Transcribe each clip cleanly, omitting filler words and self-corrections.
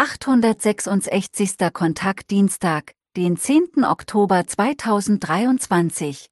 866. Kontakt Dienstag, den 10. Oktober 2023,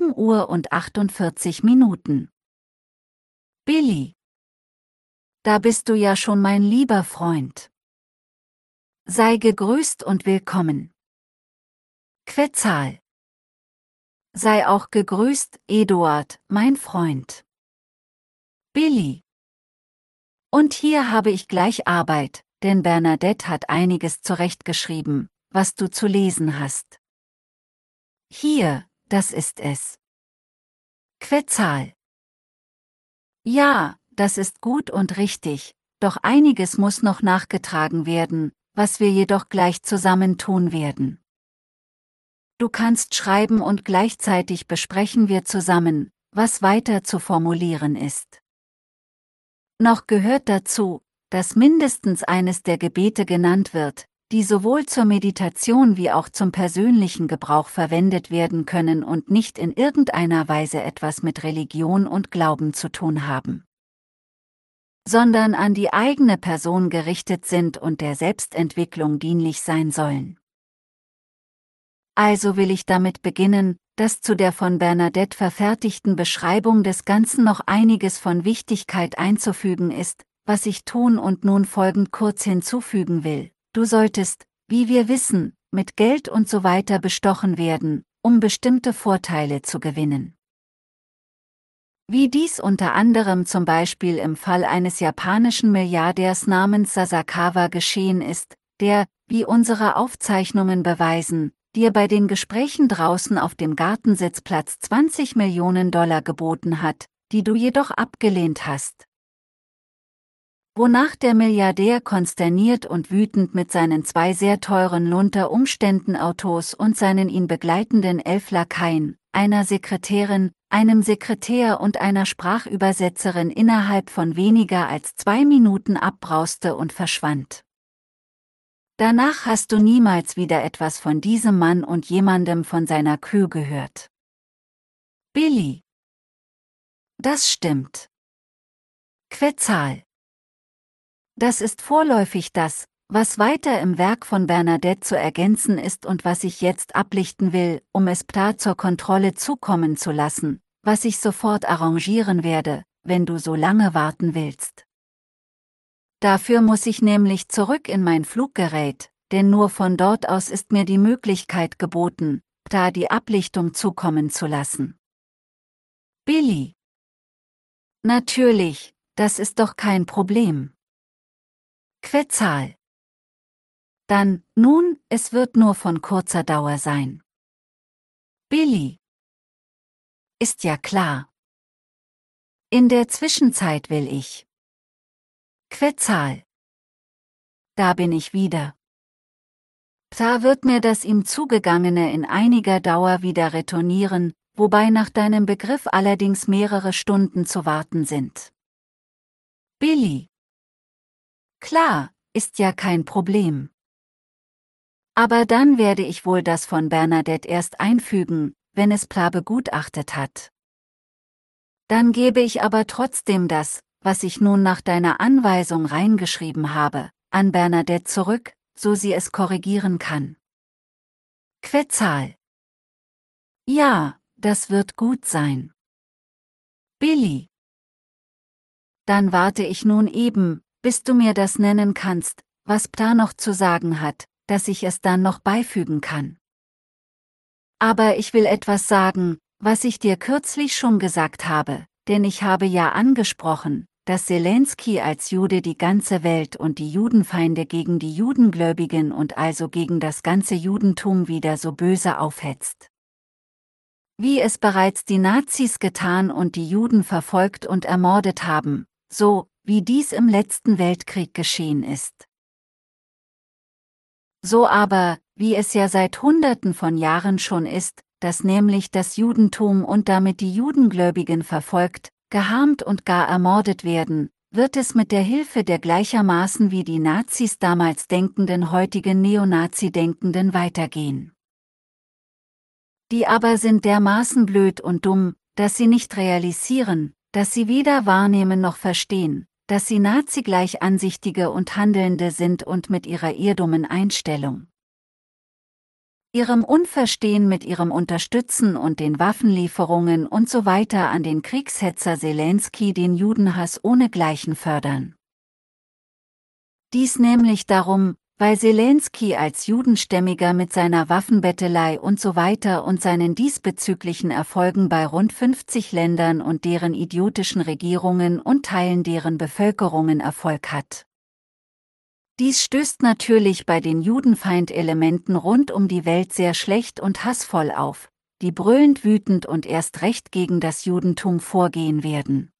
7:48 Uhr. Billy. Da bist du ja schon, mein lieber Freund. Sei gegrüßt und willkommen. Quetzal. Sei auch gegrüßt, Eduard, mein Freund. Billy. Und hier habe ich gleich Arbeit, denn Bernadette hat einiges zurechtgeschrieben, was du zu lesen hast. Hier, das ist es. Quetzal. Ja, das ist gut und richtig, doch einiges muss noch nachgetragen werden, was wir jedoch gleich zusammen tun werden. Du kannst schreiben und gleichzeitig besprechen wir zusammen, was weiter zu formulieren ist. Noch gehört dazu, dass mindestens eines der Gebete genannt wird, die sowohl zur Meditation wie auch zum persönlichen Gebrauch verwendet werden können und nicht in irgendeiner Weise etwas mit Religion und Glauben zu tun haben, sondern an die eigene Person gerichtet sind und der Selbstentwicklung dienlich sein sollen. Also will ich damit beginnen, dass zu der von Bernadette verfertigten Beschreibung des Ganzen noch einiges von Wichtigkeit einzufügen ist, was ich tun und nun folgend kurz hinzufügen will. Du solltest, wie wir wissen, mit Geld und so weiter bestochen werden, um bestimmte Vorteile zu gewinnen. Wie dies unter anderem zum Beispiel im Fall eines japanischen Milliardärs namens Sasakawa geschehen ist, der, wie unsere Aufzeichnungen beweisen, dir bei den Gesprächen draußen auf dem Gartensitzplatz 20 Millionen Dollar geboten hat, die du jedoch abgelehnt hast. Wonach der Milliardär konsterniert und wütend mit seinen 2 sehr teuren Lunter-Umständen-Autos und seinen ihn begleitenden 11 Lakaien, einer Sekretärin, einem Sekretär und einer Sprachübersetzerin innerhalb von weniger als 2 Minuten abbrauste und verschwand. Danach hast du niemals wieder etwas von diesem Mann und jemandem von seiner Crew gehört. Billy. Das stimmt. Quetzal. Das ist vorläufig das, was weiter im Werk von Bernadette zu ergänzen ist und was ich jetzt ablichten will, um es Ptah zur Kontrolle zukommen zu lassen, was ich sofort arrangieren werde, wenn du so lange warten willst. Dafür muss ich nämlich zurück in mein Fluggerät, denn nur von dort aus ist mir die Möglichkeit geboten, Ptah die Ablichtung zukommen zu lassen. Billy. Natürlich, das ist doch kein Problem. Quetzal. Dann, nun, es wird nur von kurzer Dauer sein. Billy. Ist ja klar. In der Zwischenzeit will ich. Quetzal. Da bin ich wieder. Ptah wird mir das ihm Zugegangene in einiger Dauer wieder retournieren, wobei nach deinem Begriff allerdings mehrere Stunden zu warten sind. Billy. Klar, ist ja kein Problem. Aber dann werde ich wohl das von Bernadette erst einfügen, wenn es Ptah begutachtet hat. Dann gebe ich aber trotzdem das, was ich nun nach deiner Anweisung reingeschrieben habe, an Bernadette zurück, so sie es korrigieren kann. Quetzal. Ja, das wird gut sein. Billy. Dann warte ich nun eben, bis du mir das nennen kannst, was Ptah noch zu sagen hat, dass ich es dann noch beifügen kann. Aber ich will etwas sagen, was ich dir kürzlich schon gesagt habe, denn ich habe ja angesprochen, dass Zelensky als Jude die ganze Welt und die Judenfeinde gegen die Judengläubigen und also gegen das ganze Judentum wieder so böse aufhetzt. Wie es bereits die Nazis getan und die Juden verfolgt und ermordet haben, so wie dies im letzten Weltkrieg geschehen ist. So aber, wie es ja seit Hunderten von Jahren schon ist, dass nämlich das Judentum und damit die Judengläubigen verfolgt, geharmt und gar ermordet werden, wird es mit der Hilfe der gleichermaßen wie die Nazis damals denkenden heutigen Neonazi-Denkenden weitergehen. Die aber sind dermaßen blöd und dumm, dass sie nicht realisieren, dass sie weder wahrnehmen noch verstehen, dass sie nazigleich Ansichtige und Handelnde sind und mit ihrer irrdummen Einstellung, ihrem Unverstehen mit ihrem Unterstützen und den Waffenlieferungen und so weiter an den Kriegshetzer Selenskyj den Judenhass ohnegleichen fördern. Dies nämlich darum, weil Selenskyj als Judenstämmiger mit seiner Waffenbettelei und so weiter und seinen diesbezüglichen Erfolgen bei rund 50 Ländern und deren idiotischen Regierungen und Teilen deren Bevölkerungen Erfolg hat. Dies stößt natürlich bei den Judenfeindelementen rund um die Welt sehr schlecht und hassvoll auf, die brüllend wütend und erst recht gegen das Judentum vorgehen werden.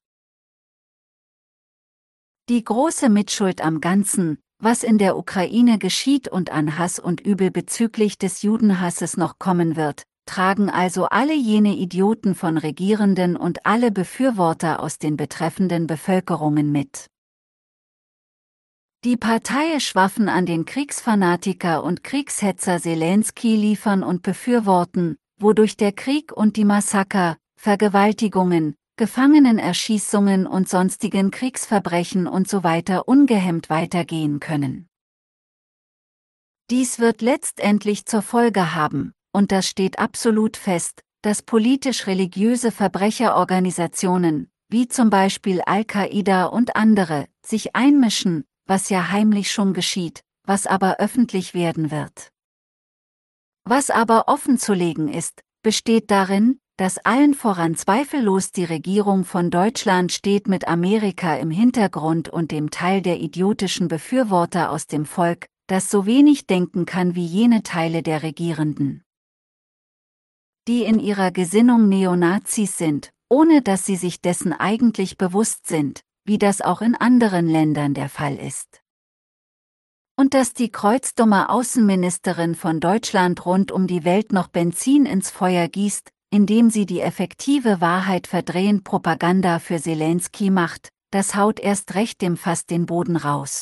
Die große Mitschuld am Ganzen, was in der Ukraine geschieht und an Hass und Übel bezüglich des Judenhasses noch kommen wird, tragen also alle jene Idioten von Regierenden und alle Befürworter aus den betreffenden Bevölkerungen mit. Die parteiisch Waffen an den Kriegsfanatiker und Kriegshetzer Selenskyj liefern und befürworten, wodurch der Krieg und die Massaker, Vergewaltigungen, Gefangenenerschießungen und sonstigen Kriegsverbrechen und so weiter ungehemmt weitergehen können. Dies wird letztendlich zur Folge haben, und das steht absolut fest, dass politisch-religiöse Verbrecherorganisationen, wie zum Beispiel Al-Qaida und andere, sich einmischen, was ja heimlich schon geschieht, was aber öffentlich werden wird. Was aber offenzulegen ist, besteht darin, dass allen voran zweifellos die Regierung von Deutschland steht mit Amerika im Hintergrund und dem Teil der idiotischen Befürworter aus dem Volk, das so wenig denken kann wie jene Teile der Regierenden, die in ihrer Gesinnung Neonazis sind, ohne dass sie sich dessen eigentlich bewusst sind, wie das auch in anderen Ländern der Fall ist. Und dass die kreuzdumme Außenministerin von Deutschland rund um die Welt noch Benzin ins Feuer gießt, indem sie die effektive Wahrheit verdrehend Propaganda für Selenskyj macht, das haut erst recht dem Fass den Boden raus.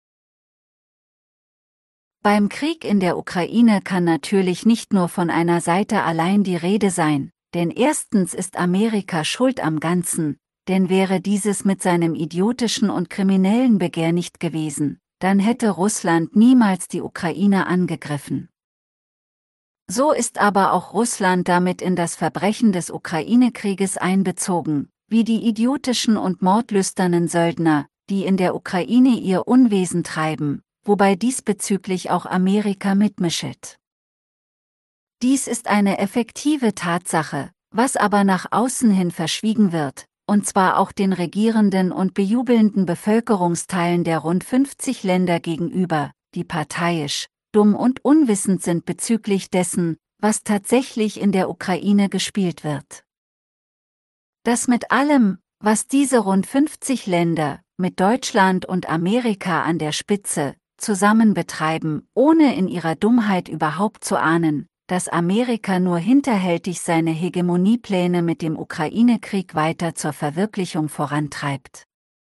Beim Krieg in der Ukraine kann natürlich nicht nur von einer Seite allein die Rede sein, denn erstens ist Amerika schuld am Ganzen, denn wäre dieses mit seinem idiotischen und kriminellen Begehr nicht gewesen, dann hätte Russland niemals die Ukraine angegriffen. So ist aber auch Russland damit in das Verbrechen des Ukraine-Krieges einbezogen, wie die idiotischen und mordlüsternen Söldner, die in der Ukraine ihr Unwesen treiben, wobei diesbezüglich auch Amerika mitmischet. Dies ist eine effektive Tatsache, was aber nach außen hin verschwiegen wird, und zwar auch den regierenden und bejubelnden Bevölkerungsteilen der rund 50 Länder gegenüber, die parteiisch, dumm und unwissend sind bezüglich dessen, was tatsächlich in der Ukraine gespielt wird. Das mit allem, was diese rund 50 Länder, mit Deutschland und Amerika an der Spitze, zusammen betreiben, ohne in ihrer Dummheit überhaupt zu ahnen, dass Amerika nur hinterhältig seine Hegemoniepläne mit dem Ukraine-Krieg weiter zur Verwirklichung vorantreibt.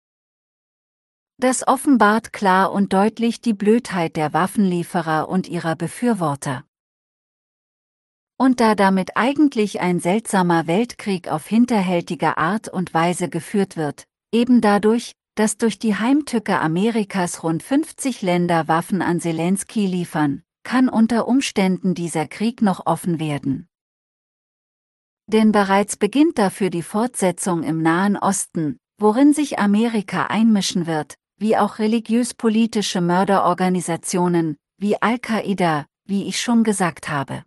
Das offenbart klar und deutlich die Blödheit der Waffenlieferer und ihrer Befürworter. Und da damit eigentlich ein seltsamer Weltkrieg auf hinterhältige Art und Weise geführt wird, eben dadurch, dass durch die Heimtücke Amerikas rund 50 Länder Waffen an Selenskyj liefern, kann unter Umständen dieser Krieg noch offen werden. Denn bereits beginnt dafür die Fortsetzung im Nahen Osten, worin sich Amerika einmischen wird, wie auch religiös-politische Mörderorganisationen, wie Al-Qaida, wie ich schon gesagt habe.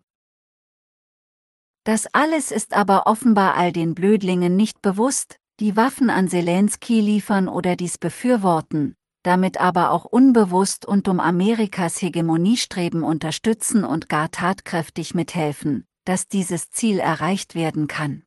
Das alles ist aber offenbar all den Blödlingen nicht bewusst, die Waffen an Selenskyj liefern oder dies befürworten, damit aber auch unbewusst und um Amerikas Hegemoniestreben unterstützen und gar tatkräftig mithelfen, dass dieses Ziel erreicht werden kann.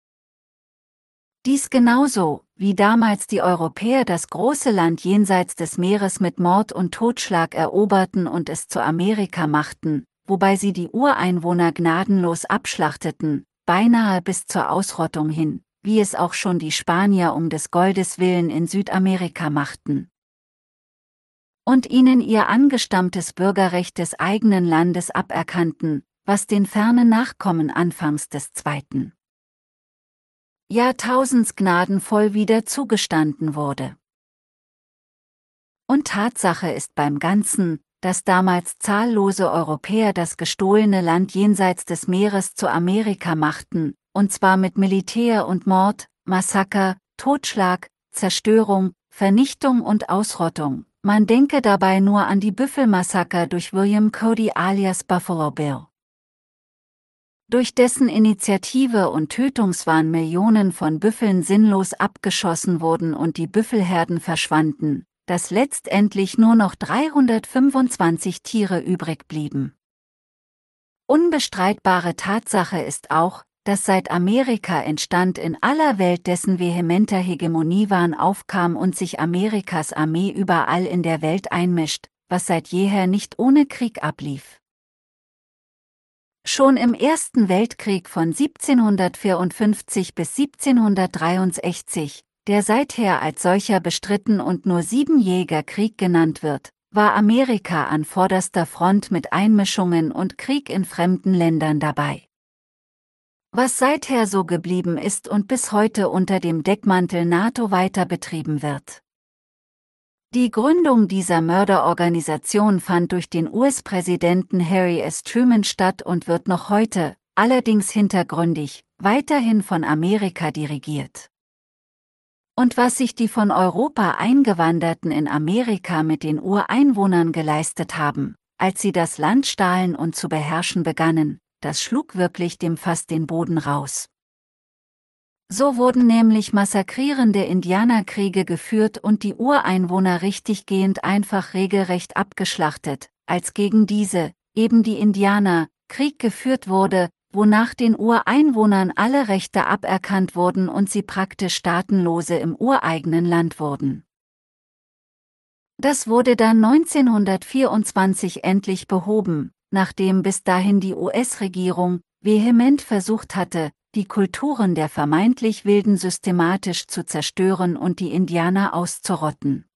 Dies genauso, wie damals die Europäer das große Land jenseits des Meeres mit Mord und Totschlag eroberten und es zu Amerika machten, wobei sie die Ureinwohner gnadenlos abschlachteten, beinahe bis zur Ausrottung hin, wie es auch schon die Spanier um des Goldes willen in Südamerika machten. Und ihnen ihr angestammtes Bürgerrecht des eigenen Landes aberkannten, was den fernen Nachkommen anfangs des zweiten Jahrtausends gnadenvoll wieder zugestanden wurde. Und Tatsache ist beim Ganzen, dass damals zahllose Europäer das gestohlene Land jenseits des Meeres zu Amerika machten, und zwar mit Militär und Mord, Massaker, Totschlag, Zerstörung, Vernichtung und Ausrottung. Man denke dabei nur an die Büffelmassaker durch William Cody alias Buffalo Bill. Durch dessen Initiative und Tötungswahn Millionen von Büffeln sinnlos abgeschossen wurden und die Büffelherden verschwanden, dass letztendlich nur noch 325 Tiere übrig blieben. Unbestreitbare Tatsache ist auch, dass seit Amerika entstand in aller Welt dessen vehementer Hegemoniewahn aufkam und sich Amerikas Armee überall in der Welt einmischt, was seit jeher nicht ohne Krieg ablief. Schon im Ersten Weltkrieg von 1754 bis 1763, der seither als solcher bestritten und nur Siebenjähriger-Krieg genannt wird, war Amerika an vorderster Front mit Einmischungen und Krieg in fremden Ländern dabei. Was seither so geblieben ist und bis heute unter dem Deckmantel NATO weiter betrieben wird. Die Gründung dieser Mörderorganisation fand durch den US-Präsidenten Harry S. Truman statt und wird noch heute, allerdings hintergründig, weiterhin von Amerika dirigiert. Und was sich die von Europa Eingewanderten in Amerika mit den Ureinwohnern geleistet haben, als sie das Land stahlen und zu beherrschen begannen, das schlug wirklich dem Fass den Boden raus. So wurden nämlich massakrierende Indianerkriege geführt und die Ureinwohner richtiggehend einfach regelrecht abgeschlachtet, als gegen diese, eben die Indianer, Krieg geführt wurde, wonach den Ureinwohnern alle Rechte aberkannt wurden und sie praktisch Staatenlose im ureigenen Land wurden. Das wurde dann 1924 endlich behoben, nachdem bis dahin die US-Regierung vehement versucht hatte, die Kulturen der vermeintlich Wilden systematisch zu zerstören und die Indianer auszurotten.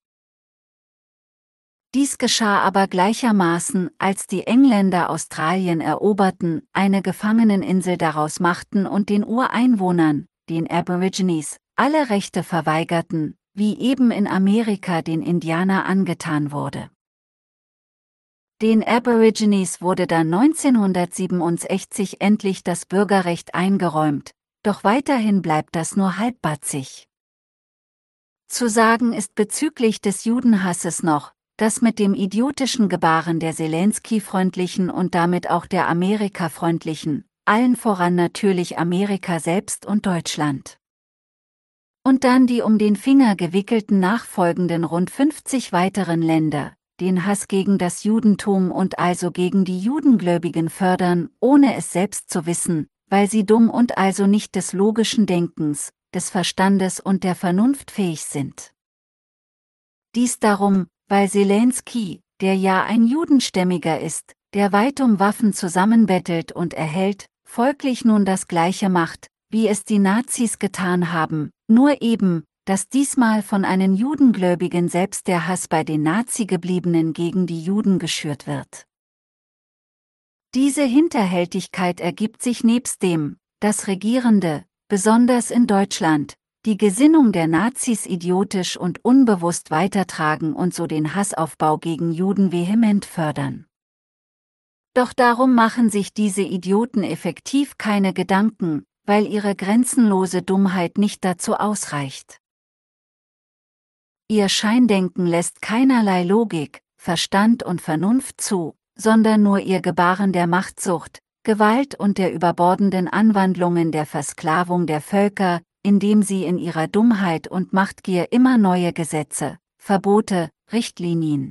Dies geschah aber gleichermaßen, als die Engländer Australien eroberten, eine Gefangeneninsel daraus machten und den Ureinwohnern, den Aborigines, alle Rechte verweigerten, wie eben in Amerika den Indianer angetan wurde. Den Aborigines wurde dann 1967 endlich das Bürgerrecht eingeräumt, doch weiterhin bleibt das nur halbbatzig. Zu sagen ist bezüglich des Judenhasses noch, dass mit dem idiotischen Gebaren der Zelensky-Freundlichen und damit auch der Amerika-Freundlichen, allen voran natürlich Amerika selbst und Deutschland. Und dann die um den Finger gewickelten nachfolgenden rund 50 weiteren Länder, den Hass gegen das Judentum und also gegen die Judengläubigen fördern, ohne es selbst zu wissen, weil sie dumm und also nicht des logischen Denkens, des Verstandes und der Vernunft fähig sind. Dies darum, weil Zelensky, der ja ein Judenstämmiger ist, der weit um Waffen zusammenbettelt und erhält, folglich nun das Gleiche macht, wie es die Nazis getan haben, nur eben, dass diesmal von einem Judengläubigen selbst der Hass bei den Nazi-Gebliebenen gegen die Juden geschürt wird. Diese Hinterhältigkeit ergibt sich nebst dem, dass Regierende, besonders in Deutschland, die Gesinnung der Nazis idiotisch und unbewusst weitertragen und so den Hassaufbau gegen Juden vehement fördern. Doch darum machen sich diese Idioten effektiv keine Gedanken, weil ihre grenzenlose Dummheit nicht dazu ausreicht. Ihr Scheindenken lässt keinerlei Logik, Verstand und Vernunft zu, sondern nur ihr Gebaren der Machtsucht, Gewalt und der überbordenden Anwandlungen der Versklavung der Völker, indem sie in ihrer Dummheit und Machtgier immer neue Gesetze, Verbote, Richtlinien,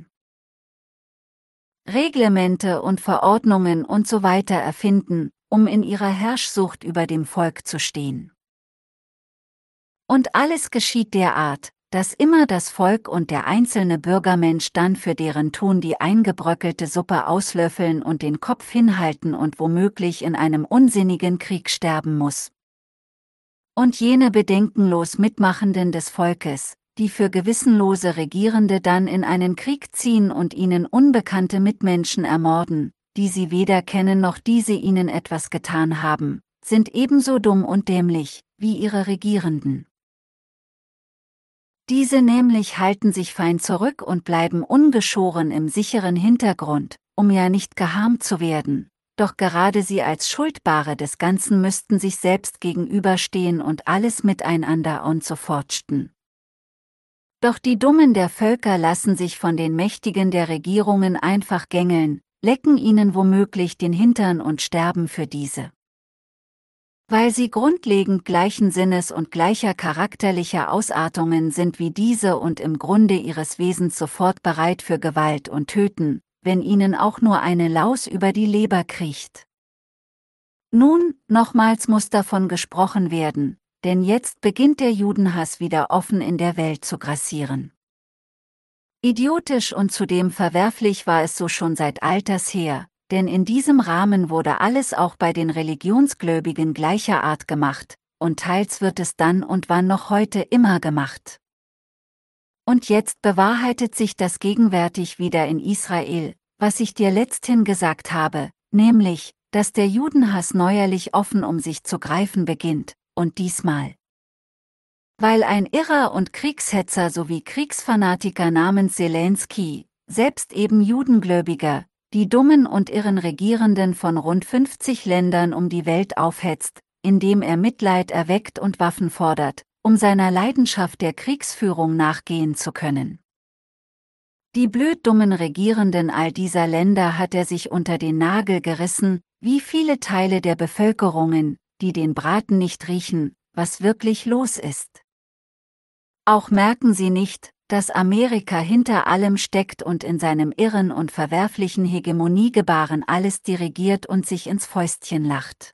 Reglemente und Verordnungen und so weiter erfinden, um in ihrer Herrschsucht über dem Volk zu stehen. Und alles geschieht derart, dass immer das Volk und der einzelne Bürgermensch dann für deren Tun die eingebröckelte Suppe auslöffeln und den Kopf hinhalten und womöglich in einem unsinnigen Krieg sterben muss. Und jene bedenkenlos Mitmachenden des Volkes, die für gewissenlose Regierende dann in einen Krieg ziehen und ihnen unbekannte Mitmenschen ermorden, die sie weder kennen noch diese ihnen etwas getan haben, sind ebenso dumm und dämlich wie ihre Regierenden. Diese nämlich halten sich fein zurück und bleiben ungeschoren im sicheren Hintergrund, um ja nicht geharmt zu werden, doch gerade sie als Schuldbare des Ganzen müssten sich selbst gegenüberstehen und alles miteinander und so fortschten. Doch die Dummen der Völker lassen sich von den Mächtigen der Regierungen einfach gängeln, lecken ihnen womöglich den Hintern und sterben für diese. Weil sie grundlegend gleichen Sinnes und gleicher charakterlicher Ausartungen sind wie diese und im Grunde ihres Wesens sofort bereit für Gewalt und Töten, wenn ihnen auch nur eine Laus über die Leber kriecht. Nun, nochmals muss davon gesprochen werden, denn jetzt beginnt der Judenhass wieder offen in der Welt zu grassieren. Idiotisch und zudem verwerflich war es so schon seit alters her, denn in diesem Rahmen wurde alles auch bei den Religionsgläubigen gleicher Art gemacht, und teils wird es dann und wann noch heute immer gemacht. Und jetzt bewahrheitet sich das gegenwärtig wieder in Israel, was ich dir letzthin gesagt habe, nämlich, dass der Judenhass neuerlich offen um sich zu greifen beginnt, und diesmal. Weil ein Irrer und Kriegshetzer sowie Kriegsfanatiker namens Zelensky, selbst eben Judengläubiger, die dummen und irren Regierenden von rund 50 Ländern um die Welt aufhetzt, indem er Mitleid erweckt und Waffen fordert, um seiner Leidenschaft der Kriegsführung nachgehen zu können. Die blöddummen Regierenden all dieser Länder hat er sich unter den Nagel gerissen, wie viele Teile der Bevölkerungen, die den Braten nicht riechen, was wirklich los ist. Auch merken sie nicht, dass Amerika hinter allem steckt und in seinem irren und verwerflichen Hegemoniegebaren alles dirigiert und sich ins Fäustchen lacht.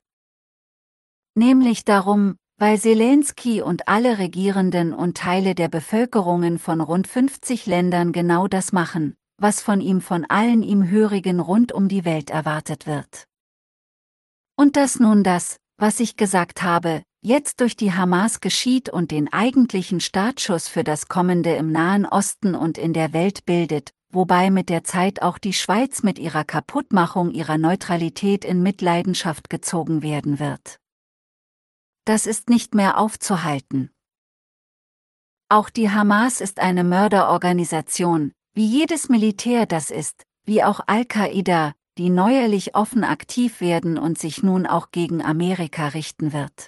Nämlich darum, weil Zelensky und alle Regierenden und Teile der Bevölkerungen von rund 50 Ländern genau das machen, was von allen ihm Hörigen rund um die Welt erwartet wird. Und dass nun das, was ich gesagt habe, jetzt durch die Hamas geschieht und den eigentlichen Startschuss für das Kommende im Nahen Osten und in der Welt bildet, wobei mit der Zeit auch die Schweiz mit ihrer Kaputtmachung ihrer Neutralität in Mitleidenschaft gezogen werden wird. Das ist nicht mehr aufzuhalten. Auch die Hamas ist eine Mörderorganisation, wie jedes Militär das ist, wie auch Al-Qaida, die neuerlich offen aktiv werden und sich nun auch gegen Amerika richten wird.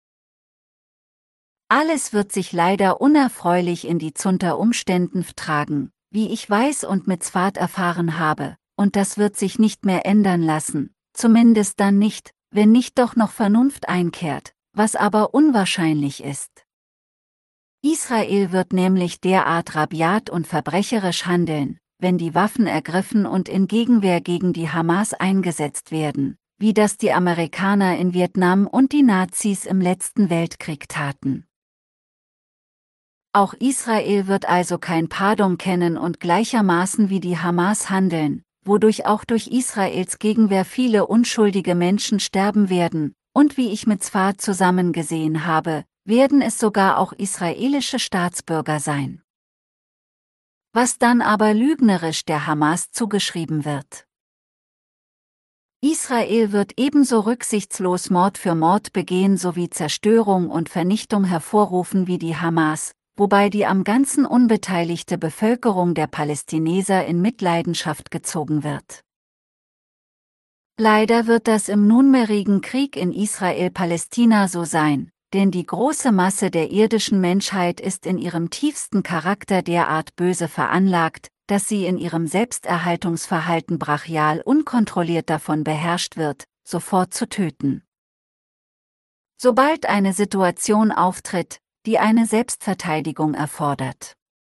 Alles wird sich leider unerfreulich in die Zunter Umständen tragen, wie ich weiß und mit Zfahrt erfahren habe, und das wird sich nicht mehr ändern lassen, zumindest dann nicht, wenn nicht doch noch Vernunft einkehrt, was aber unwahrscheinlich ist. Israel wird nämlich derart rabiat und verbrecherisch handeln, wenn die Waffen ergriffen und in Gegenwehr gegen die Hamas eingesetzt werden, wie das die Amerikaner in Vietnam und die Nazis im letzten Weltkrieg taten. Auch Israel wird also kein Pardon kennen und gleichermaßen wie die Hamas handeln, wodurch auch durch Israels Gegenwehr viele unschuldige Menschen sterben werden, und wie ich mit Zfahrt zusammen gesehen habe, werden es sogar auch israelische Staatsbürger sein. Was dann aber lügnerisch der Hamas zugeschrieben wird. Israel wird ebenso rücksichtslos Mord für Mord begehen sowie Zerstörung und Vernichtung hervorrufen wie die Hamas, wobei die am Ganzen unbeteiligte Bevölkerung der Palästinenser in Mitleidenschaft gezogen wird. Leider wird das im nunmehrigen Krieg in Israel-Palästina so sein, denn die große Masse der irdischen Menschheit ist in ihrem tiefsten Charakter derart böse veranlagt, dass sie in ihrem Selbsterhaltungsverhalten brachial unkontrolliert davon beherrscht wird, sofort zu töten. Sobald eine Situation auftritt, die eine Selbstverteidigung erfordert.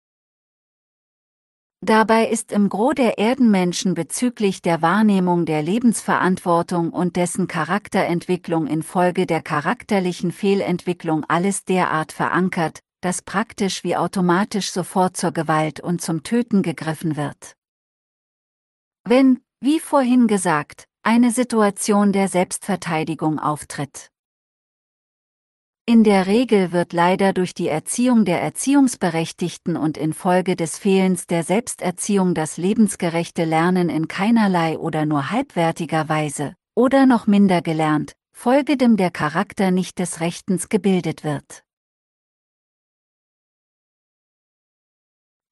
Dabei ist im Gros der Erdenmenschen bezüglich der Wahrnehmung der Lebensverantwortung und dessen Charakterentwicklung infolge der charakterlichen Fehlentwicklung alles derart verankert, dass praktisch wie automatisch sofort zur Gewalt und zum Töten gegriffen wird. Wenn, wie vorhin gesagt, eine Situation der Selbstverteidigung auftritt. In der Regel wird leider durch die Erziehung der Erziehungsberechtigten und infolge des Fehlens der Selbsterziehung das lebensgerechte Lernen in keinerlei oder nur halbwertiger Weise, oder noch minder gelernt, folgedem der Charakter nicht des Rechtens gebildet wird.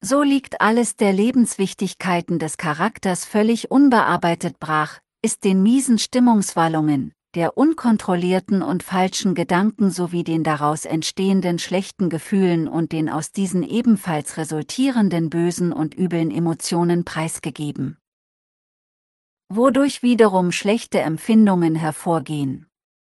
So liegt alles der Lebenswichtigkeiten des Charakters völlig unbearbeitet brach, ist den miesen Stimmungswallungen, der unkontrollierten und falschen Gedanken sowie den daraus entstehenden schlechten Gefühlen und den aus diesen ebenfalls resultierenden bösen und üblen Emotionen preisgegeben, wodurch wiederum schlechte Empfindungen hervorgehen.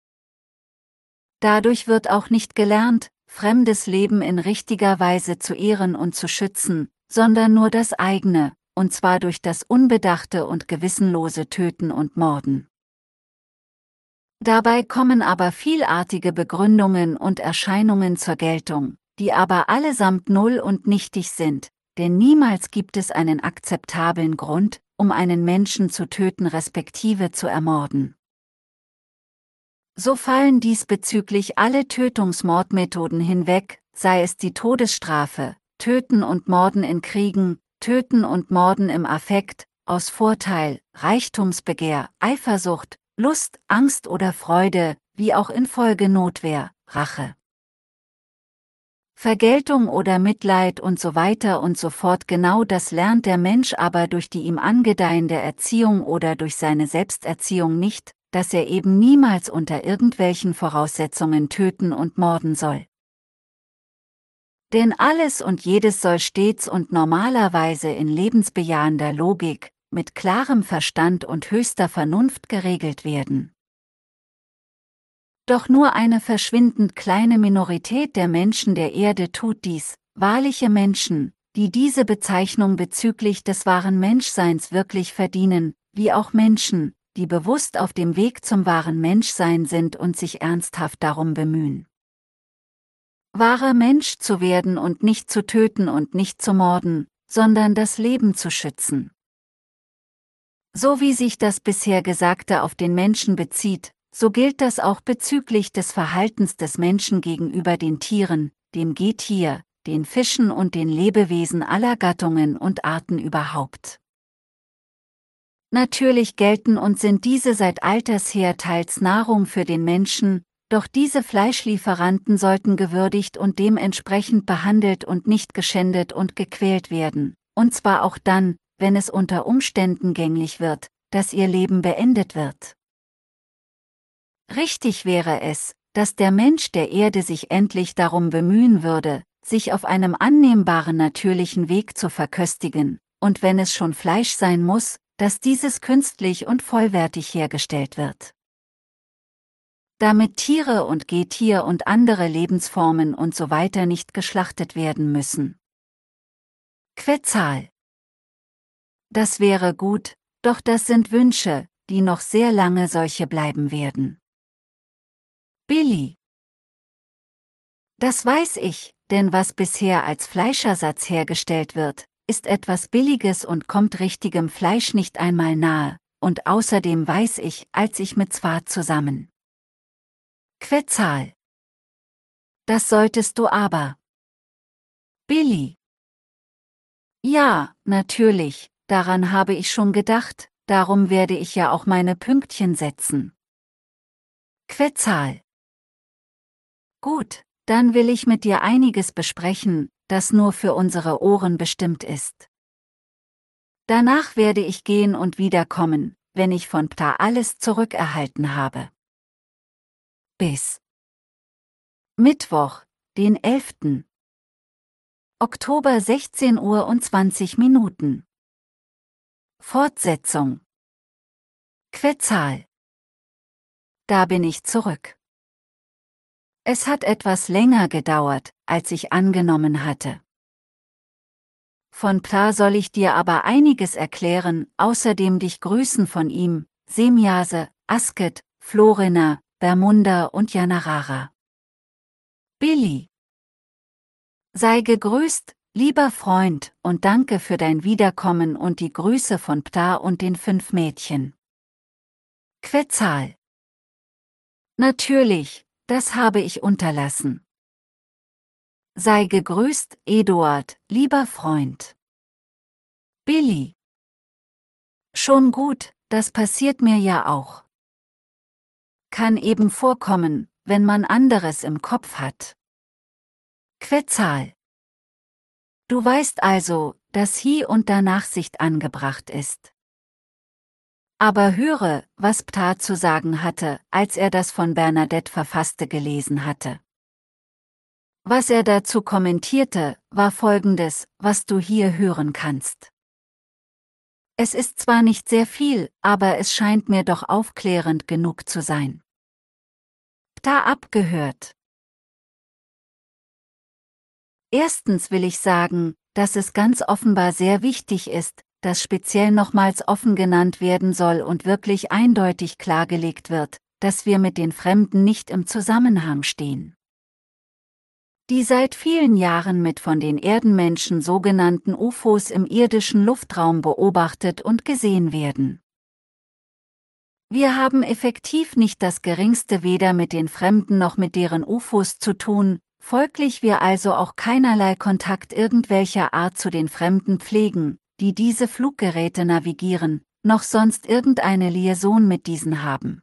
Dadurch wird auch nicht gelernt, fremdes Leben in richtiger Weise zu ehren und zu schützen, sondern nur das eigene, und zwar durch das unbedachte und gewissenlose Töten und Morden. Dabei kommen aber vielartige Begründungen und Erscheinungen zur Geltung, die aber allesamt null und nichtig sind, denn niemals gibt es einen akzeptablen Grund, um einen Menschen zu töten respektive zu ermorden. So fallen diesbezüglich alle Tötungsmordmethoden hinweg, sei es die Todesstrafe, Töten und Morden in Kriegen, Töten und Morden im Affekt, aus Vorteil, Reichtumsbegehr, Eifersucht, Lust, Angst oder Freude, wie auch infolge Notwehr, Rache, Vergeltung oder Mitleid und so weiter und so fort. Genau das lernt der Mensch aber durch die ihm angedeihende Erziehung oder durch seine Selbsterziehung nicht, dass er eben niemals unter irgendwelchen Voraussetzungen töten und morden soll. Denn alles und jedes soll stets und normalerweise in lebensbejahender Logik, mit klarem Verstand und höchster Vernunft geregelt werden. Doch nur eine verschwindend kleine Minorität der Menschen der Erde tut dies, wahrliche Menschen, die diese Bezeichnung bezüglich des wahren Menschseins wirklich verdienen, wie auch Menschen, die bewusst auf dem Weg zum wahren Menschsein sind und sich ernsthaft darum bemühen, wahrer Mensch zu werden und nicht zu töten und nicht zu morden, sondern das Leben zu schützen. So wie sich das bisher Gesagte auf den Menschen bezieht, so gilt das auch bezüglich des Verhaltens des Menschen gegenüber den Tieren, dem Getier, den Fischen und den Lebewesen aller Gattungen und Arten überhaupt. Natürlich gelten und sind diese seit alters her teils Nahrung für den Menschen, doch diese Fleischlieferanten sollten gewürdigt und dementsprechend behandelt und nicht geschändet und gequält werden, und zwar auch dann, wenn es unter Umständen gänglich wird, dass ihr Leben beendet wird. Richtig wäre es, dass der Mensch der Erde sich endlich darum bemühen würde, sich auf einem annehmbaren natürlichen Weg zu verköstigen, und wenn es schon Fleisch sein muss, dass dieses künstlich und vollwertig hergestellt wird, damit Tiere und Getier und andere Lebensformen und so weiter nicht geschlachtet werden müssen. Quetzal. Das wäre gut, doch das sind Wünsche, die noch sehr lange solche bleiben werden. Billy. Das weiß ich, denn was bisher als Fleischersatz hergestellt wird, ist etwas Billiges und kommt richtigem Fleisch nicht einmal nahe, und außerdem weiß ich, als ich mit Zwar zusammen. Quetzal. Das solltest du aber. Billy. Ja, natürlich, daran habe ich schon gedacht, darum werde ich ja auch meine Pünktchen setzen. Quetzal. Gut, dann will ich mit dir einiges besprechen, das nur für unsere Ohren bestimmt ist. Danach werde ich gehen und wiederkommen, wenn ich von Ptah alles zurückerhalten habe. Bis Mittwoch, den 11. Oktober 16 Uhr und 20 Minuten. Fortsetzung. Quetzal. Da bin ich zurück. Es hat etwas länger gedauert, als ich angenommen hatte. Von Ptah soll ich dir aber einiges erklären, außerdem dich grüßen von ihm, Semjase, Asket, Florina, Bermunda und Yanarara. Billy. Sei gegrüßt, lieber Freund, und danke für dein Wiederkommen und die Grüße von Ptah und den 5 Mädchen. Quetzal. Natürlich, das habe ich unterlassen. Sei gegrüßt, Eduard, lieber Freund. Billy. Schon gut, das passiert mir ja auch. Kann eben vorkommen, wenn man anderes im Kopf hat. Quetzal. Du weißt also, dass hier und da Nachsicht angebracht ist. Aber höre, was Ptah zu sagen hatte, als er das von Bernadette verfasste gelesen hatte. Was er dazu kommentierte, war Folgendes, was du hier hören kannst. Es ist zwar nicht sehr viel, aber es scheint mir doch aufklärend genug zu sein. Ptah abgehört. Erstens will ich sagen, dass es ganz offenbar sehr wichtig ist, dass speziell nochmals offen genannt werden soll und wirklich eindeutig klargelegt wird, dass wir mit den Fremden nicht im Zusammenhang stehen. Die seit vielen Jahren mit von den Erdenmenschen sogenannten UFOs im irdischen Luftraum beobachtet und gesehen werden. Wir haben effektiv nicht das geringste weder mit den Fremden noch mit deren UFOs zu tun, folglich wir also auch keinerlei Kontakt irgendwelcher Art zu den Fremden pflegen, die diese Fluggeräte navigieren, noch sonst irgendeine Liaison mit diesen haben.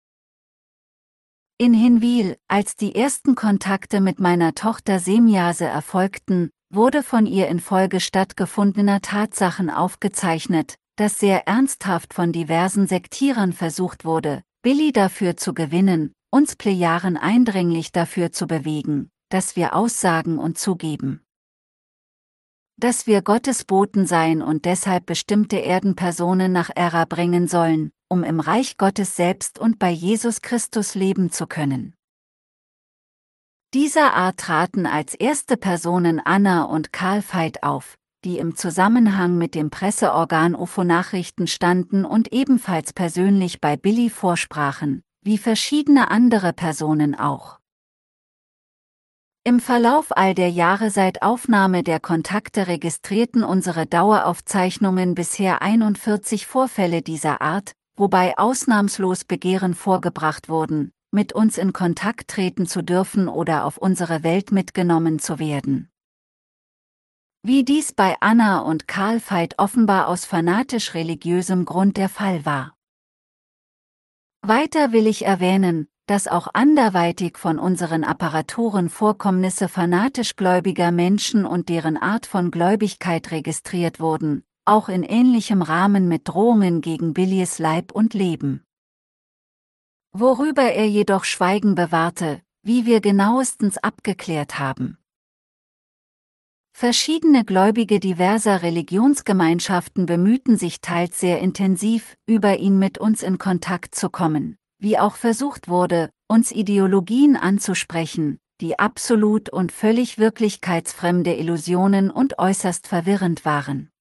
In Hinwil, als die ersten Kontakte mit meiner Tochter Semjase erfolgten, wurde von ihr infolge stattgefundener Tatsachen aufgezeichnet, dass sehr ernsthaft von diversen Sektierern versucht wurde, Billy dafür zu gewinnen, uns Plejaren eindringlich dafür zu bewegen, dass wir aussagen und zugeben, dass wir Gottes Boten seien und deshalb bestimmte Erdenpersonen nach Ära bringen sollen, um im Reich Gottes selbst und bei Jesus Christus leben zu können. Dieser Art traten als erste Personen Anna und Karl Veit auf, die im Zusammenhang mit dem Presseorgan UFO-Nachrichten standen und ebenfalls persönlich bei Billy vorsprachen, wie verschiedene andere Personen auch. Im Verlauf all der Jahre seit Aufnahme der Kontakte registrierten unsere Daueraufzeichnungen bisher 41 Vorfälle dieser Art, wobei ausnahmslos Begehren vorgebracht wurden, mit uns in Kontakt treten zu dürfen oder auf unsere Welt mitgenommen zu werden. Wie dies bei Anna und Karl Veit offenbar aus fanatisch-religiösem Grund der Fall war. Weiter will ich erwähnen, dass auch anderweitig von unseren Apparaturen Vorkommnisse fanatisch gläubiger Menschen und deren Art von Gläubigkeit registriert wurden, auch in ähnlichem Rahmen mit Drohungen gegen Billys Leib und Leben. Worüber er jedoch Schweigen bewahrte, wie wir genauestens abgeklärt haben. Verschiedene Gläubige diverser Religionsgemeinschaften bemühten sich teils sehr intensiv, über ihn mit uns in Kontakt zu kommen, wie auch versucht wurde, uns Ideologien anzusprechen, die absolut und völlig wirklichkeitsfremde Illusionen und äußerst verwirrend waren.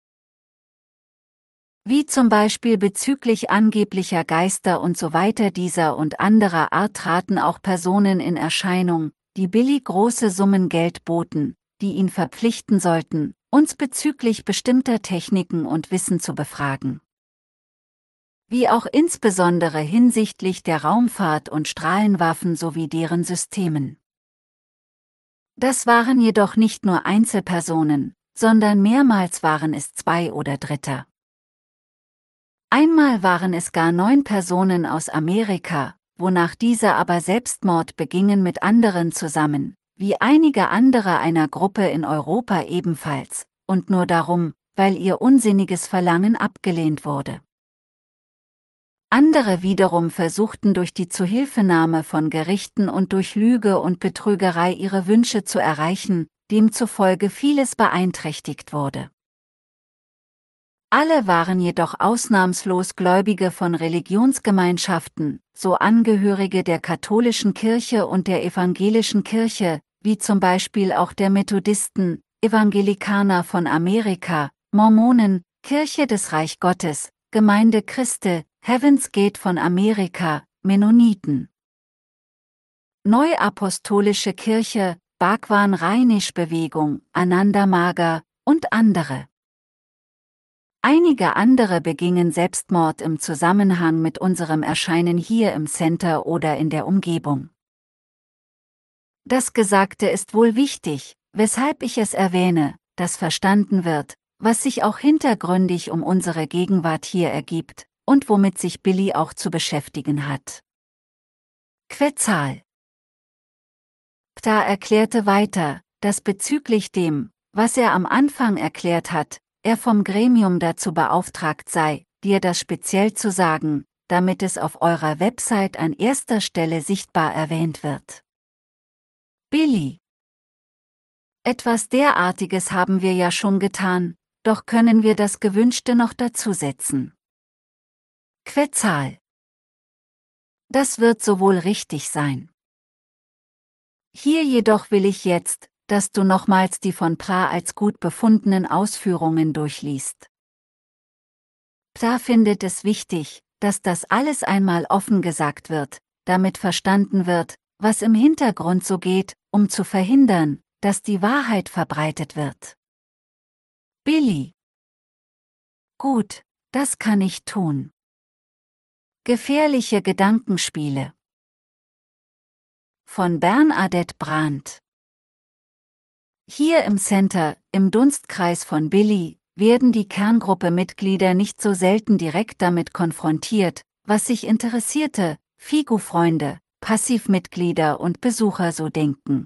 Wie zum Beispiel bezüglich angeblicher Geister und so weiter dieser und anderer Art traten auch Personen in Erscheinung, die Billy große Summen Geld boten, die ihn verpflichten sollten, uns bezüglich bestimmter Techniken und Wissen zu befragen. Wie auch insbesondere hinsichtlich der Raumfahrt und Strahlenwaffen sowie deren Systemen. Das waren jedoch nicht nur Einzelpersonen, sondern mehrmals waren es zwei oder Dritter. Einmal waren es gar 9 Personen aus Amerika, wonach diese aber Selbstmord begingen mit anderen zusammen, wie einige andere einer Gruppe in Europa ebenfalls, und nur darum, weil ihr unsinniges Verlangen abgelehnt wurde. Andere wiederum versuchten durch die Zuhilfenahme von Gerichten und durch Lüge und Betrügerei ihre Wünsche zu erreichen, demzufolge vieles beeinträchtigt wurde. Alle waren jedoch ausnahmslos Gläubige von Religionsgemeinschaften, so Angehörige der katholischen Kirche und der evangelischen Kirche, wie zum Beispiel auch der Methodisten, Evangelikaner von Amerika, Mormonen, Kirche des Reich Gottes, Gemeinde Christi, Heaven's Gate von Amerika, Mennoniten, Neuapostolische Kirche, Bhagwan Rajneesh Bewegung, Ananda Maga und andere. Einige andere begingen Selbstmord im Zusammenhang mit unserem Erscheinen hier im Center oder in der Umgebung. Das Gesagte ist wohl wichtig, weshalb ich es erwähne, dass verstanden wird, was sich auch hintergründig um unsere Gegenwart hier ergibt, und womit sich Billy auch zu beschäftigen hat. Quetzal. Ptah erklärte weiter, dass bezüglich dem, was er am Anfang erklärt hat, er vom Gremium dazu beauftragt sei, dir das speziell zu sagen, damit es auf eurer Website an erster Stelle sichtbar erwähnt wird. Billy: Etwas derartiges haben wir ja schon getan, doch können wir das Gewünschte noch dazusetzen. Quetzal: Das wird so wohl richtig sein. Hier jedoch will ich jetzt, dass du nochmals die von Pra als gut befundenen Ausführungen durchliest. Pra findet es wichtig, dass das alles einmal offen gesagt wird, damit verstanden wird, was im Hintergrund so geht, um zu verhindern, dass die Wahrheit verbreitet wird. Billy: Gut, das kann ich tun. Gefährliche Gedankenspiele von Bernadette Brandt. Hier im Center, im Dunstkreis von Billy, werden die Kerngruppe-Mitglieder nicht so selten direkt damit konfrontiert, was sich Interessierte, FIGU-Freunde, Passivmitglieder und Besucher so denken.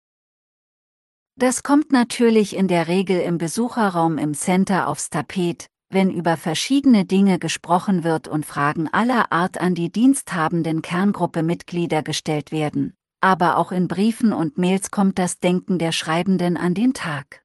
Das kommt natürlich in der Regel im Besucherraum im Center aufs Tapet, wenn über verschiedene Dinge gesprochen wird und Fragen aller Art an die diensthabenden Kerngruppe-Mitglieder gestellt werden. Aber auch in Briefen und Mails kommt das Denken der Schreibenden an den Tag.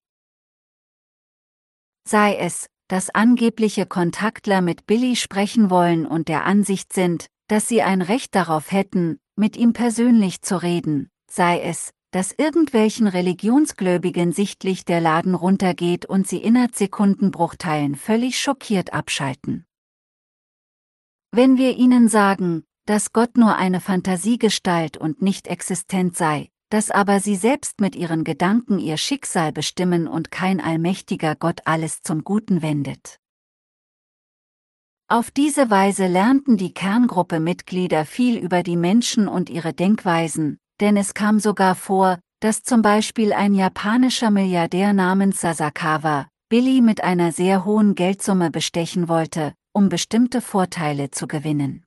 Sei es, dass angebliche Kontaktler mit Billy sprechen wollen und der Ansicht sind, dass sie ein Recht darauf hätten, mit ihm persönlich zu reden, sei es, dass irgendwelchen Religionsgläubigen sichtlich der Laden runtergeht und sie innerhalb Sekundenbruchteilen völlig schockiert abschalten. Wenn wir ihnen sagen, dass Gott nur eine Fantasiegestalt und nicht existent sei, dass aber sie selbst mit ihren Gedanken ihr Schicksal bestimmen und kein allmächtiger Gott alles zum Guten wendet. Auf diese Weise lernten die Kerngruppe-Mitglieder viel über die Menschen und ihre Denkweisen, denn es kam sogar vor, dass zum Beispiel ein japanischer Milliardär namens Sasakawa Billy mit einer sehr hohen Geldsumme bestechen wollte, um bestimmte Vorteile zu gewinnen.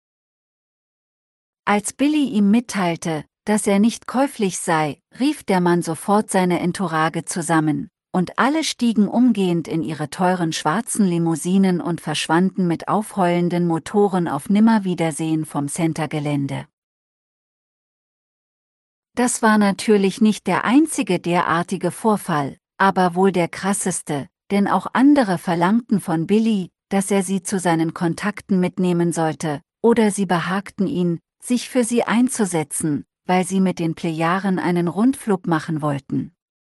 Als Billy ihm mitteilte, dass er nicht käuflich sei, rief der Mann sofort seine Entourage zusammen, und alle stiegen umgehend in ihre teuren schwarzen Limousinen und verschwanden mit aufheulenden Motoren auf Nimmerwiedersehen vom Centergelände. Das war natürlich nicht der einzige derartige Vorfall, aber wohl der krasseste, denn auch andere verlangten von Billy, dass er sie zu seinen Kontakten mitnehmen sollte, oder sie behagten ihn, sich für sie einzusetzen, weil sie mit den Plejaren einen Rundflug machen wollten.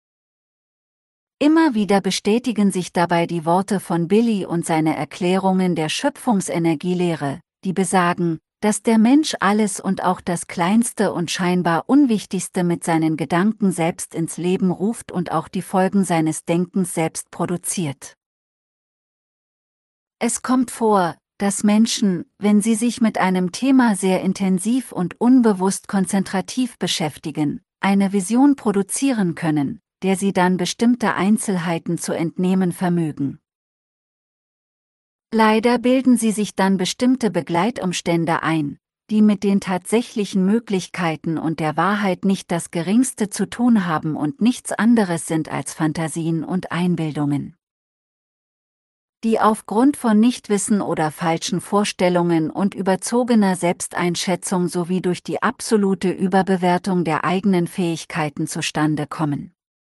Immer wieder bestätigen sich dabei die Worte von Billy und seine Erklärungen der Schöpfungsenergielehre, die besagen, dass der Mensch alles und auch das Kleinste und scheinbar Unwichtigste mit seinen Gedanken selbst ins Leben ruft und auch die Folgen seines Denkens selbst produziert. Es kommt vor, dass Menschen, wenn sie sich mit einem Thema sehr intensiv und unbewusst konzentrativ beschäftigen, eine Vision produzieren können, der sie dann bestimmte Einzelheiten zu entnehmen vermögen. Leider bilden sie sich dann bestimmte Begleitumstände ein, die mit den tatsächlichen Möglichkeiten und der Wahrheit nicht das Geringste zu tun haben und nichts anderes sind als Fantasien und Einbildungen, die aufgrund von Nichtwissen oder falschen Vorstellungen und überzogener Selbsteinschätzung sowie durch die absolute Überbewertung der eigenen Fähigkeiten zustande kommen.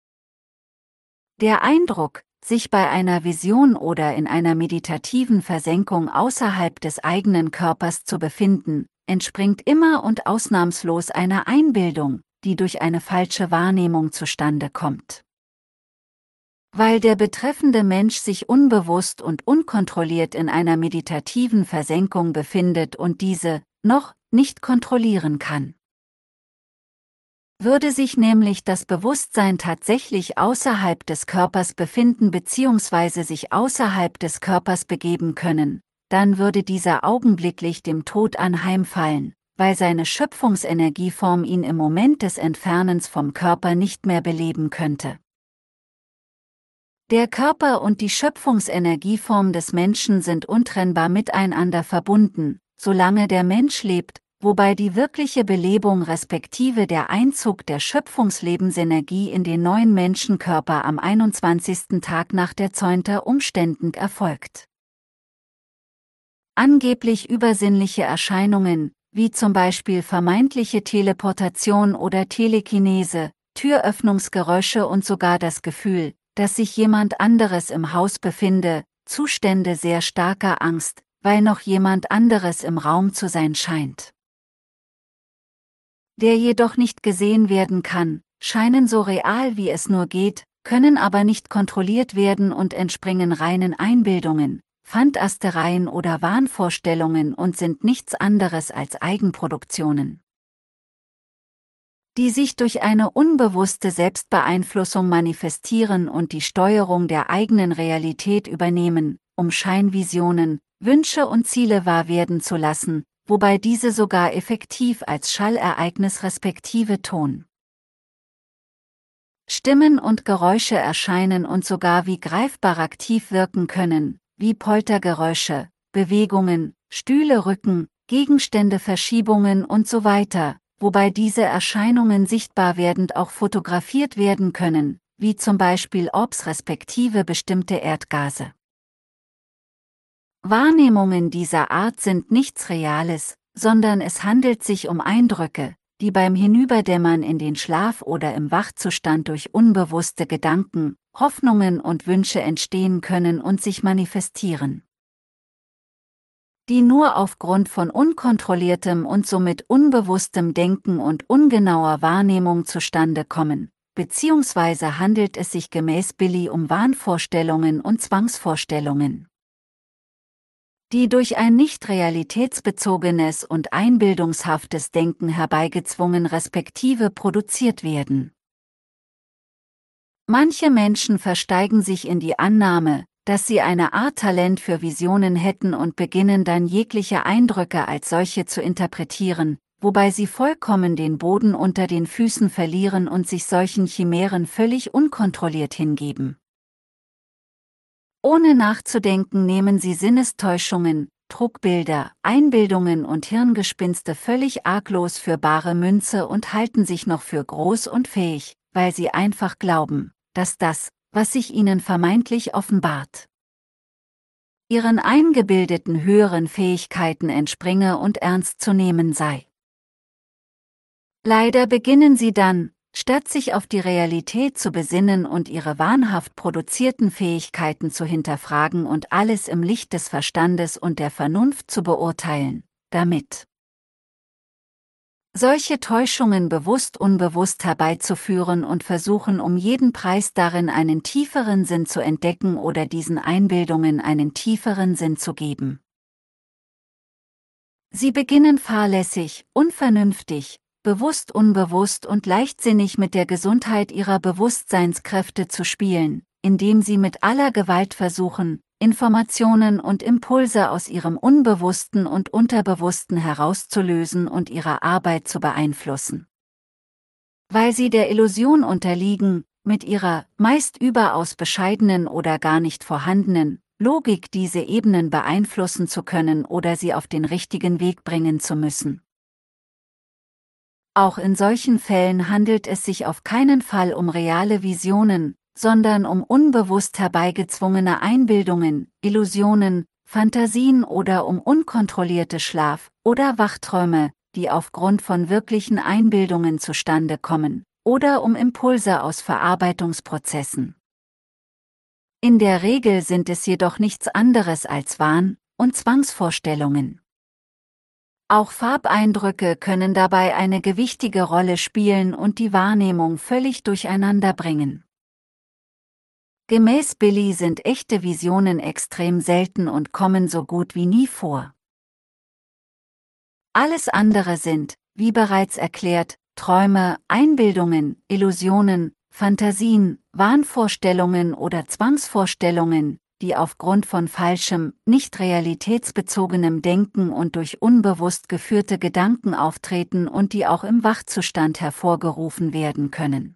Der Eindruck, sich bei einer Vision oder in einer meditativen Versenkung außerhalb des eigenen Körpers zu befinden, entspringt immer und ausnahmslos einer Einbildung, die durch eine falsche Wahrnehmung zustande kommt. Weil der betreffende Mensch sich unbewusst und unkontrolliert in einer meditativen Versenkung befindet und diese noch nicht kontrollieren kann. Würde sich nämlich das Bewusstsein tatsächlich außerhalb des Körpers befinden bzw. sich außerhalb des Körpers begeben können, dann würde dieser augenblicklich dem Tod anheimfallen, weil seine Schöpfungsenergieform ihn im Moment des Entfernens vom Körper nicht mehr beleben könnte. Der Körper und die Schöpfungsenergieform des Menschen sind untrennbar miteinander verbunden, solange der Mensch lebt, wobei die wirkliche Belebung respektive der Einzug der Schöpfungslebensenergie in den neuen Menschenkörper am 21. Tag nach der Zäunter Umständen erfolgt. Angeblich übersinnliche Erscheinungen, wie zum Beispiel vermeintliche Teleportation oder Telekinese, Türöffnungsgeräusche und sogar das Gefühl, dass sich jemand anderes im Haus befinde, Zustände sehr starker Angst, weil noch jemand anderes im Raum zu sein scheint, der jedoch nicht gesehen werden kann, scheinen so real wie es nur geht, können aber nicht kontrolliert werden und entspringen reinen Einbildungen, Phantastereien oder Wahnvorstellungen und sind nichts anderes als Eigenproduktionen, die sich durch eine unbewusste Selbstbeeinflussung manifestieren und die Steuerung der eigenen Realität übernehmen, um Scheinvisionen, Wünsche und Ziele wahr werden zu lassen, wobei diese sogar effektiv als Schallereignis respektive Ton, Stimmen und Geräusche erscheinen und sogar wie greifbar aktiv wirken können, wie Poltergeräusche, Bewegungen, Stühle rücken, Gegenstände Verschiebungen und so weiter, wobei diese Erscheinungen sichtbar werdend auch fotografiert werden können, wie zum Beispiel Orbs respektive bestimmte Erdgase. Wahrnehmungen dieser Art sind nichts Reales, sondern es handelt sich um Eindrücke, die beim Hinüberdämmern in den Schlaf oder im Wachzustand durch unbewusste Gedanken, Hoffnungen und Wünsche entstehen können und sich manifestieren, die nur aufgrund von unkontrolliertem und somit unbewusstem Denken und ungenauer Wahrnehmung zustande kommen, beziehungsweise handelt es sich gemäß Billy um Wahnvorstellungen und Zwangsvorstellungen, die durch ein nicht realitätsbezogenes und einbildungshaftes Denken herbeigezwungen respektive produziert werden. Manche Menschen versteigen sich in die Annahme, dass sie eine Art Talent für Visionen hätten und beginnen dann jegliche Eindrücke als solche zu interpretieren, wobei sie vollkommen den Boden unter den Füßen verlieren und sich solchen Chimären völlig unkontrolliert hingeben. Ohne nachzudenken nehmen sie Sinnestäuschungen, Trugbilder, Einbildungen und Hirngespinste völlig arglos für bare Münze und halten sich noch für groß und fähig, weil sie einfach glauben, dass das, was sich ihnen vermeintlich offenbart, ihren eingebildeten höheren Fähigkeiten entspringe und ernst zu nehmen sei. Leider beginnen sie dann, statt sich auf die Realität zu besinnen und ihre wahnhaft produzierten Fähigkeiten zu hinterfragen und alles im Licht des Verstandes und der Vernunft zu beurteilen, damit solche Täuschungen bewusst-unbewusst herbeizuführen und versuchen um jeden Preis darin einen tieferen Sinn zu entdecken oder diesen Einbildungen einen tieferen Sinn zu geben. Sie beginnen fahrlässig, unvernünftig, bewusst unbewusst und leichtsinnig mit der Gesundheit ihrer Bewusstseinskräfte zu spielen, indem sie mit aller Gewalt versuchen, Informationen und Impulse aus ihrem Unbewussten und Unterbewussten herauszulösen und ihre Arbeit zu beeinflussen. Weil sie der Illusion unterliegen, mit ihrer, meist überaus bescheidenen oder gar nicht vorhandenen, Logik diese Ebenen beeinflussen zu können oder sie auf den richtigen Weg bringen zu müssen. Auch in solchen Fällen handelt es sich auf keinen Fall um reale Visionen, sondern um unbewusst herbeigezwungene Einbildungen, Illusionen, Fantasien oder um unkontrollierte Schlaf- oder Wachträume, die aufgrund von wirklichen Einbildungen zustande kommen, oder um Impulse aus Verarbeitungsprozessen. In der Regel sind es jedoch nichts anderes als Wahn- und Zwangsvorstellungen. Auch Farbeindrücke können dabei eine gewichtige Rolle spielen und die Wahrnehmung völlig durcheinander bringen. Gemäß Billy sind echte Visionen extrem selten und kommen so gut wie nie vor. Alles andere sind, wie bereits erklärt, Träume, Einbildungen, Illusionen, Fantasien, Wahnvorstellungen oder Zwangsvorstellungen, die aufgrund von falschem, nicht realitätsbezogenem Denken und durch unbewusst geführte Gedanken auftreten und die auch im Wachzustand hervorgerufen werden können.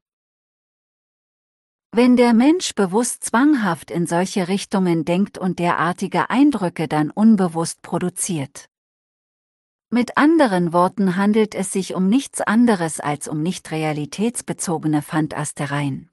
Wenn der Mensch bewusst zwanghaft in solche Richtungen denkt und derartige Eindrücke dann unbewusst produziert, Mit anderen Worten handelt es sich um nichts anderes als um nicht realitätsbezogene Fantastereien.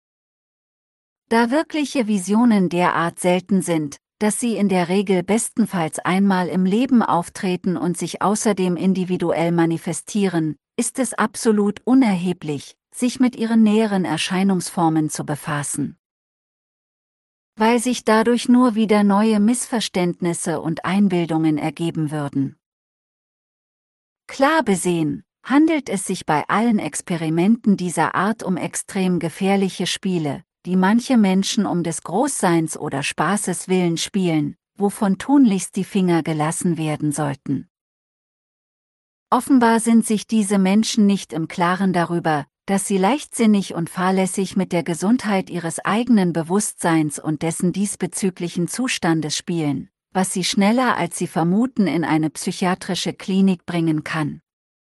Da wirkliche Visionen derart selten sind, dass sie in der Regel bestenfalls einmal im Leben auftreten und sich außerdem individuell manifestieren, ist es absolut unerheblich, sich mit ihren näheren Erscheinungsformen zu befassen. Weil sich dadurch nur wieder neue Missverständnisse und Einbildungen ergeben würden. Klar besehen, handelt es sich bei allen Experimenten dieser Art um extrem gefährliche Spiele, die manche Menschen um des Großseins oder Spaßes willen spielen, wovon tunlichst die Finger gelassen werden sollten. Offenbar sind sich diese Menschen nicht im Klaren darüber, dass sie leichtsinnig und fahrlässig mit der Gesundheit ihres eigenen Bewusstseins und dessen diesbezüglichen Zustandes spielen, was sie schneller als sie vermuten in eine psychiatrische Klinik bringen kann.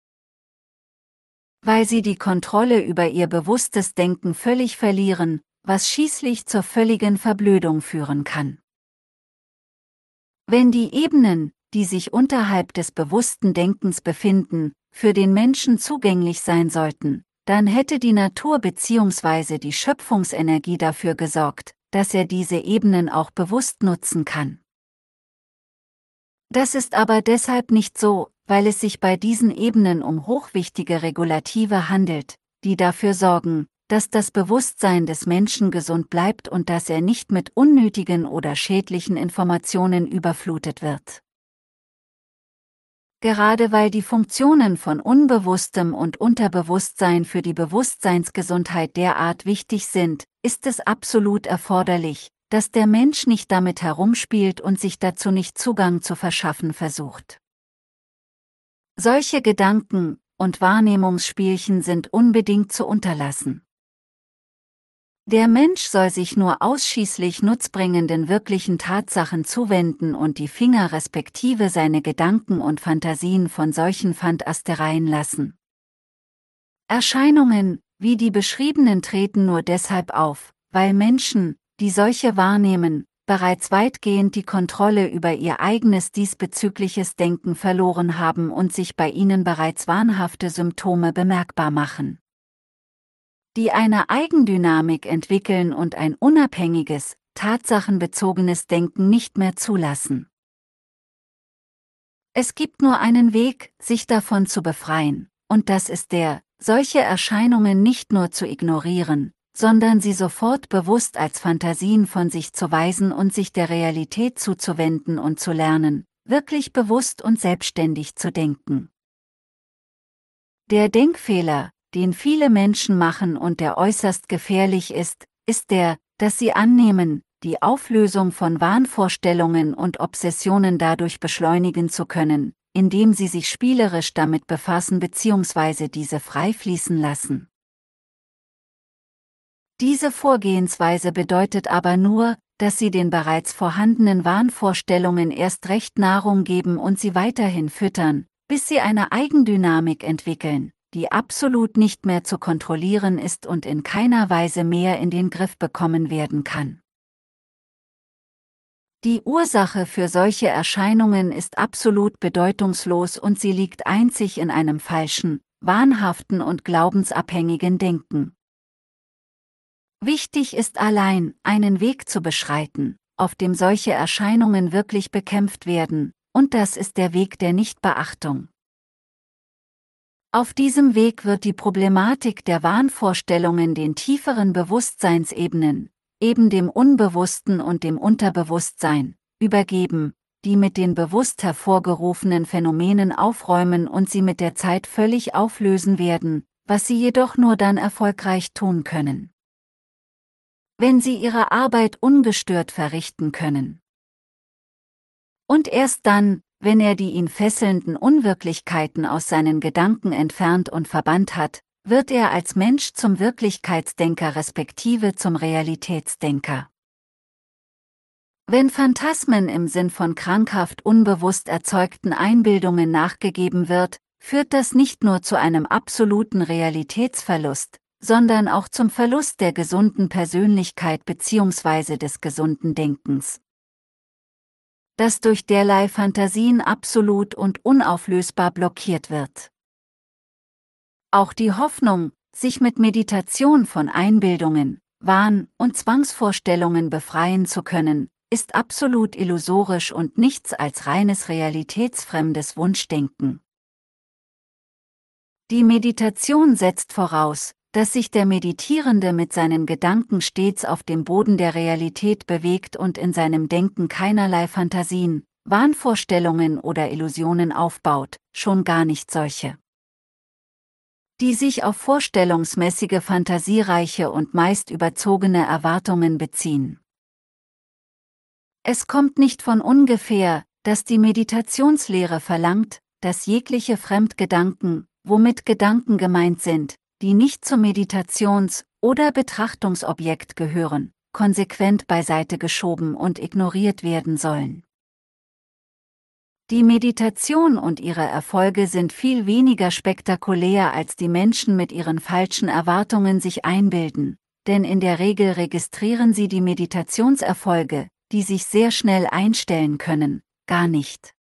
Weil sie die Kontrolle über ihr bewusstes Denken völlig verlieren, was schließlich zur völligen Verblödung führen kann. Wenn die Ebenen, die sich unterhalb des bewussten Denkens befinden, für den Menschen zugänglich sein sollten, dann hätte die Natur bzw. die Schöpfungsenergie dafür gesorgt, dass er diese Ebenen auch bewusst nutzen kann. Das ist aber deshalb nicht so, weil es sich bei diesen Ebenen um hochwichtige Regulative handelt, die dafür sorgen, dass das Bewusstsein des Menschen gesund bleibt und dass er nicht mit unnötigen oder schädlichen Informationen überflutet wird. Gerade weil die Funktionen von Unbewusstem und Unterbewusstsein für die Bewusstseinsgesundheit derart wichtig sind, ist es absolut erforderlich, dass der Mensch nicht damit herumspielt und sich dazu nicht Zugang zu verschaffen versucht. Solche Gedanken- und Wahrnehmungsspielchen sind unbedingt zu unterlassen. Der Mensch soll sich nur ausschließlich nutzbringenden wirklichen Tatsachen zuwenden und die Finger respektive seine Gedanken und Fantasien von solchen Fantastereien lassen. Erscheinungen, wie die beschriebenen, treten nur deshalb auf, weil Menschen, die solche wahrnehmen, bereits weitgehend die Kontrolle über ihr eigenes diesbezügliches Denken verloren haben und sich bei ihnen bereits wahnhafte Symptome bemerkbar machen, die eine Eigendynamik entwickeln und ein unabhängiges, tatsachenbezogenes Denken nicht mehr zulassen. Es gibt nur einen Weg, sich davon zu befreien, und das ist der, solche Erscheinungen nicht nur zu ignorieren, sondern sie sofort bewusst als Fantasien von sich zu weisen und sich der Realität zuzuwenden und zu lernen, wirklich bewusst und selbstständig zu denken. Der Denkfehler, den viele Menschen machen und der äußerst gefährlich ist, ist der, dass sie annehmen, die Auflösung von Wahnvorstellungen und Obsessionen dadurch beschleunigen zu können, indem sie sich spielerisch damit befassen bzw. diese frei fließen lassen. Diese Vorgehensweise bedeutet aber nur, dass sie den bereits vorhandenen Wahnvorstellungen erst recht Nahrung geben und sie weiterhin füttern, bis sie eine Eigendynamik entwickeln, die absolut nicht mehr zu kontrollieren ist und in keiner Weise mehr in den Griff bekommen werden kann. Die Ursache für solche Erscheinungen ist absolut bedeutungslos und sie liegt einzig in einem falschen, wahnhaften und glaubensabhängigen Denken. Wichtig ist allein, einen Weg zu beschreiten, auf dem solche Erscheinungen wirklich bekämpft werden, und das ist der Weg der Nichtbeachtung. Auf diesem Weg wird die Problematik der Wahnvorstellungen den tieferen Bewusstseinsebenen, eben dem Unbewussten und dem Unterbewusstsein, übergeben, die mit den bewusst hervorgerufenen Phänomenen aufräumen und sie mit der Zeit völlig auflösen werden, was sie jedoch nur dann erfolgreich tun können, wenn sie ihre Arbeit ungestört verrichten können. Und erst dann, wenn er die ihn fesselnden Unwirklichkeiten aus seinen Gedanken entfernt und verbannt hat, wird er als Mensch zum Wirklichkeitsdenker respektive zum Realitätsdenker. Wenn Phantasmen im Sinn von krankhaft unbewusst erzeugten Einbildungen nachgegeben wird, führt das nicht nur zu einem absoluten Realitätsverlust, sondern auch zum Verlust der gesunden Persönlichkeit bzw. des gesunden Denkens. das durch derlei Fantasien absolut und unauflösbar blockiert wird. Auch die Hoffnung, sich mit Meditation von Einbildungen, Wahn- und Zwangsvorstellungen befreien zu können, ist absolut illusorisch und nichts als reines realitätsfremdes Wunschdenken. Die Meditation setzt voraus, dass sich der Meditierende mit seinen Gedanken stets auf dem Boden der Realität bewegt und in seinem Denken keinerlei Fantasien, Wahnvorstellungen oder Illusionen aufbaut, schon gar nicht solche, die sich auf vorstellungsmäßige, fantasiereiche und meist überzogene Erwartungen beziehen. Es kommt nicht von ungefähr, dass die Meditationslehre verlangt, dass jegliche Fremdgedanken, womit Gedanken gemeint sind, die nicht zum Meditations- oder Betrachtungsobjekt gehören, konsequent beiseite geschoben und ignoriert werden sollen. Die Meditation und ihre Erfolge sind viel weniger spektakulär, als die Menschen mit ihren falschen Erwartungen sich einbilden, denn in der Regel registrieren sie die Meditationserfolge, die sich sehr schnell einstellen können, gar nicht.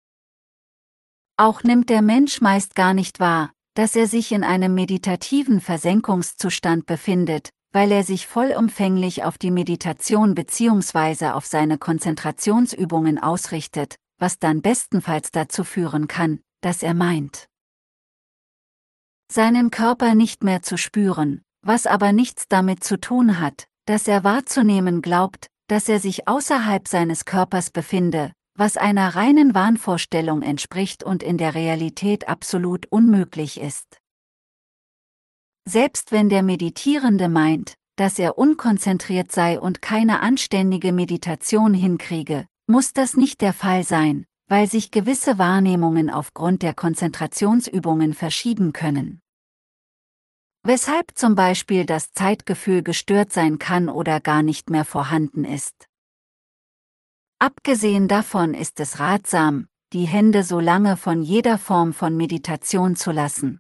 Auch nimmt der Mensch meist gar nicht wahr, dass er sich in einem meditativen Versenkungszustand befindet, weil er sich vollumfänglich auf die Meditation bzw. auf seine Konzentrationsübungen ausrichtet, was dann bestenfalls dazu führen kann, dass er meint, seinen Körper nicht mehr zu spüren, was aber nichts damit zu tun hat, dass er wahrzunehmen glaubt, dass er sich außerhalb seines Körpers befinde, was einer reinen Wahnvorstellung entspricht und in der Realität absolut unmöglich ist. Selbst wenn der Meditierende meint, dass er unkonzentriert sei und keine anständige Meditation hinkriege, muss das nicht der Fall sein, weil sich gewisse Wahrnehmungen aufgrund der Konzentrationsübungen verschieben können. Weshalb zum Beispiel das Zeitgefühl gestört sein kann oder gar nicht mehr vorhanden ist. Abgesehen davon ist es ratsam, die Hände so lange von jeder Form von Meditation zu lassen,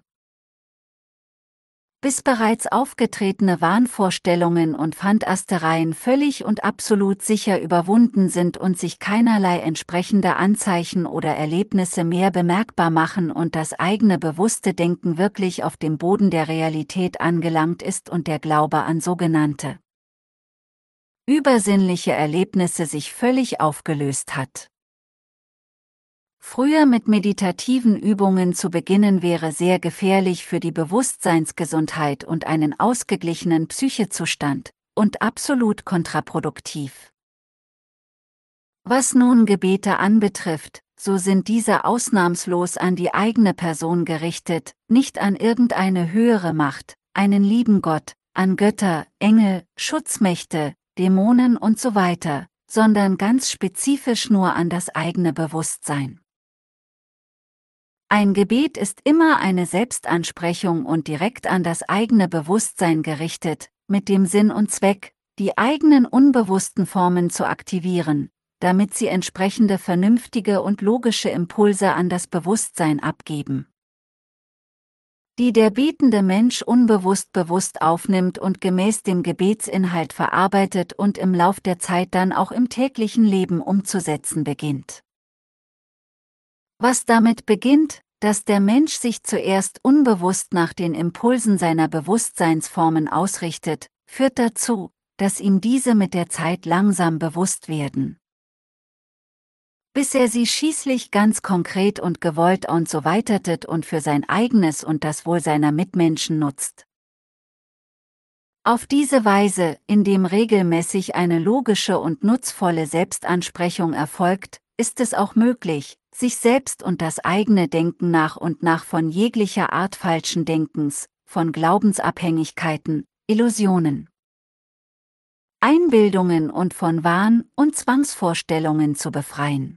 bis bereits aufgetretene Wahnvorstellungen und Phantastereien völlig und absolut sicher überwunden sind und sich keinerlei entsprechende Anzeichen oder Erlebnisse mehr bemerkbar machen und das eigene bewusste Denken wirklich auf dem Boden der Realität angelangt ist und der Glaube an sogenannte übersinnliche Erlebnisse sich völlig aufgelöst hat. Früher mit meditativen Übungen zu beginnen wäre sehr gefährlich für die Bewusstseinsgesundheit und einen ausgeglichenen Psychezustand und absolut kontraproduktiv. Was nun Gebete anbetrifft, so sind diese ausnahmslos an die eigene Person gerichtet, nicht an irgendeine höhere Macht, einen lieben Gott, an Götter, Engel, Schutzmächte, Dämonen und so weiter, sondern ganz spezifisch nur an das eigene Bewusstsein. Ein Gebet ist immer eine Selbstansprechung und direkt an das eigene Bewusstsein gerichtet, mit dem Sinn und Zweck, die eigenen unbewussten Formen zu aktivieren, damit sie entsprechende vernünftige und logische Impulse an das Bewusstsein abgeben, die der betende Mensch unbewusst bewusst aufnimmt und gemäß dem Gebetsinhalt verarbeitet und im Lauf der Zeit dann auch im täglichen Leben umzusetzen beginnt. Was damit beginnt, dass der Mensch sich zuerst unbewusst nach den Impulsen seiner Bewusstseinsformen ausrichtet, führt dazu, dass ihm diese mit der Zeit langsam bewusst werden, bis er sie schließlich ganz konkret und gewollt und so weitertet und für sein eigenes und das Wohl seiner Mitmenschen nutzt. Auf diese Weise, indem regelmäßig eine logische und nutzvolle Selbstansprechung erfolgt, ist es auch möglich, sich selbst und das eigene Denken nach und nach von jeglicher Art falschen Denkens, von Glaubensabhängigkeiten, Illusionen, Einbildungen und von Wahn- und Zwangsvorstellungen zu befreien.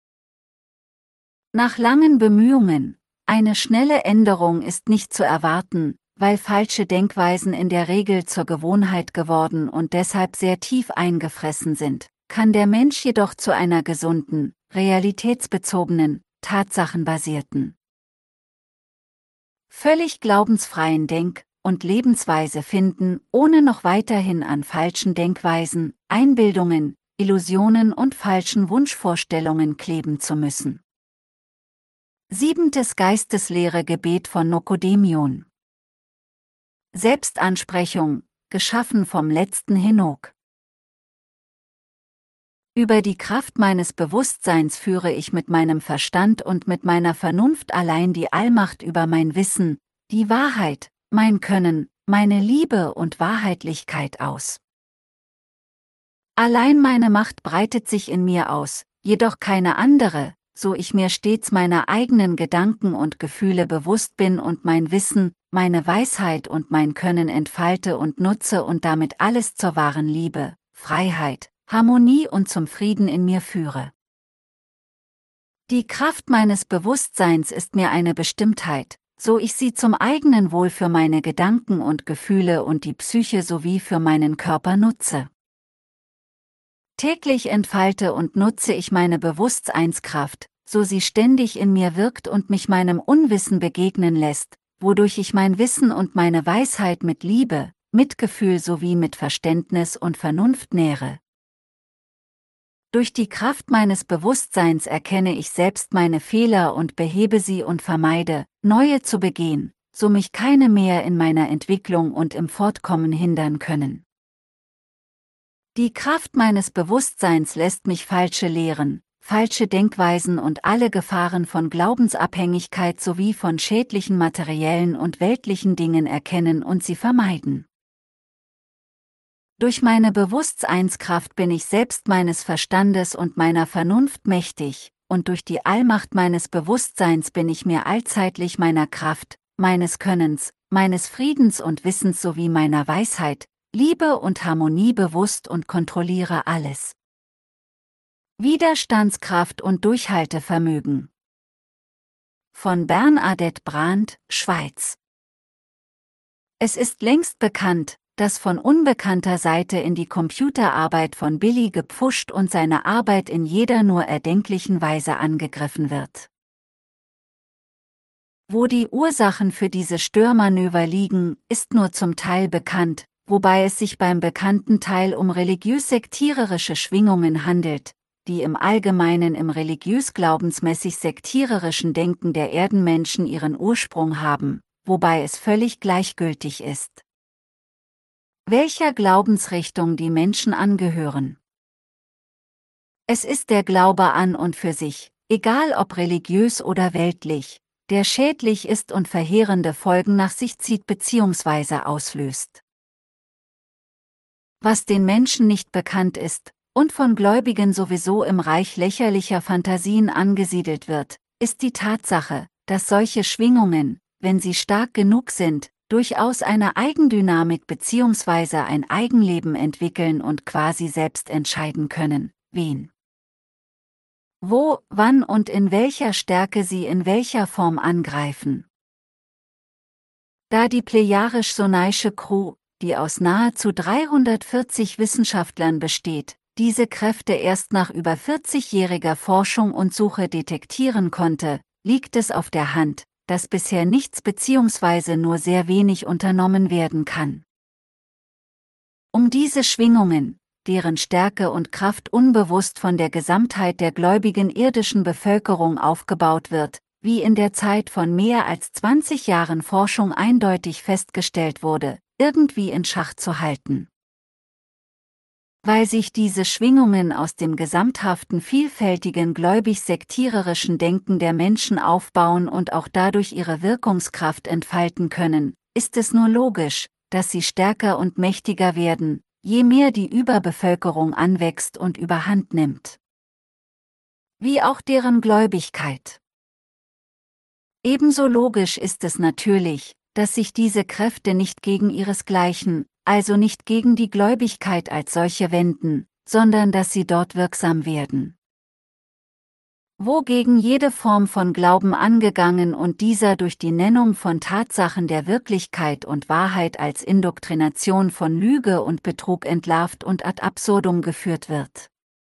Nach langen Bemühungen, eine schnelle Änderung ist nicht zu erwarten, weil falsche Denkweisen in der Regel zur Gewohnheit geworden und deshalb sehr tief eingefressen sind, kann der Mensch jedoch zu einer gesunden, realitätsbezogenen, tatsachenbasierten, völlig glaubensfreien Denk- und Lebensweise finden, ohne noch weiterhin an falschen Denkweisen, Einbildungen, Illusionen und falschen Wunschvorstellungen kleben zu müssen. 7. Geisteslehre Gebet von Nokodemion. Selbstansprechung, geschaffen vom letzten Henok. Über die Kraft meines Bewusstseins führe ich mit meinem Verstand und mit meiner Vernunft allein die Allmacht über mein Wissen, die Wahrheit, mein Können, meine Liebe und Wahrheitlichkeit aus. Allein meine Macht breitet sich in mir aus, jedoch keine andere, so ich mir stets meiner eigenen Gedanken und Gefühle bewusst bin und mein Wissen, meine Weisheit und mein Können entfalte und nutze und damit alles zur wahren Liebe, Freiheit, Harmonie und zum Frieden in mir führe. Die Kraft meines Bewusstseins ist mir eine Bestimmtheit, so ich sie zum eigenen Wohl für meine Gedanken und Gefühle und die Psyche sowie für meinen Körper nutze. Täglich entfalte und nutze ich meine Bewusstseinskraft, so sie ständig in mir wirkt und mich meinem Unwissen begegnen lässt, wodurch ich mein Wissen und meine Weisheit mit Liebe, Mitgefühl sowie mit Verständnis und Vernunft nähre. Durch die Kraft meines Bewusstseins erkenne ich selbst meine Fehler und behebe sie und vermeide, neue zu begehen, so mich keine mehr in meiner Entwicklung und im Fortkommen hindern können. Die Kraft meines Bewusstseins lässt mich falsche Lehren, falsche Denkweisen und alle Gefahren von Glaubensabhängigkeit sowie von schädlichen materiellen und weltlichen Dingen erkennen und sie vermeiden. Durch meine Bewusstseinskraft bin ich selbst meines Verstandes und meiner Vernunft mächtig, und durch die Allmacht meines Bewusstseins bin ich mir allzeitlich meiner Kraft, meines Könnens, meines Friedens und Wissens sowie meiner Weisheit, Liebe und Harmonie bewusst und kontrolliere alles. Widerstandskraft und Durchhaltevermögen. Von Bernadette Brandt, Schweiz. Es ist längst bekannt, dass von unbekannter Seite in die Computerarbeit von Billy gepfuscht und seine Arbeit in jeder nur erdenklichen Weise angegriffen wird. Wo die Ursachen für diese Störmanöver liegen, ist nur zum Teil bekannt, wobei es sich beim bekannten Teil um religiös-sektiererische Schwingungen handelt, die im Allgemeinen im religiös-glaubensmäßig sektiererischen Denken der Erdenmenschen ihren Ursprung haben, wobei es völlig gleichgültig ist, welcher Glaubensrichtung die Menschen angehören. Es ist der Glaube an und für sich, egal ob religiös oder weltlich, der schädlich ist und verheerende Folgen nach sich zieht bzw. auslöst. Was den Menschen nicht bekannt ist, und von Gläubigen sowieso im Reich lächerlicher Fantasien angesiedelt wird, ist die Tatsache, dass solche Schwingungen, wenn sie stark genug sind, durchaus eine Eigendynamik bzw. ein Eigenleben entwickeln und quasi selbst entscheiden können, wen, wo, wann und in welcher Stärke sie in welcher Form angreifen. Da die plejadisch-sonaische Crew, die aus nahezu 340 Wissenschaftlern besteht, diese Kräfte erst nach über 40-jähriger Forschung und Suche detektieren konnte, liegt es auf der Hand, dass bisher nichts bzw. nur sehr wenig unternommen werden kann, um diese Schwingungen, deren Stärke und Kraft unbewusst von der Gesamtheit der gläubigen irdischen Bevölkerung aufgebaut wird, wie in der Zeit von mehr als 20 Jahren Forschung eindeutig festgestellt wurde, irgendwie in Schach zu halten. Weil sich diese Schwingungen aus dem gesamthaften vielfältigen gläubig-sektiererischen Denken der Menschen aufbauen und auch dadurch ihre Wirkungskraft entfalten können, ist es nur logisch, dass sie stärker und mächtiger werden, je mehr die Überbevölkerung anwächst und überhand nimmt. Wie auch deren Gläubigkeit. Ebenso logisch ist es natürlich, dass sich diese Kräfte nicht gegen ihresgleichen, also nicht gegen die Gläubigkeit als solche wenden, sondern dass sie dort wirksam werden, wogegen jede Form von Glauben angegangen und dieser durch die Nennung von Tatsachen der Wirklichkeit und Wahrheit als Indoktrination von Lüge und Betrug entlarvt und ad absurdum geführt wird.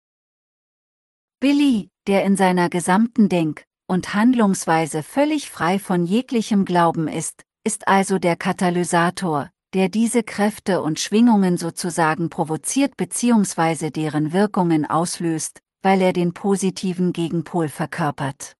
Billy, der in seiner gesamten Denk- und Handlungsweise völlig frei von jeglichem Glauben ist also der Katalysator, der diese Kräfte und Schwingungen sozusagen provoziert bzw. deren Wirkungen auslöst, weil er den positiven Gegenpol verkörpert.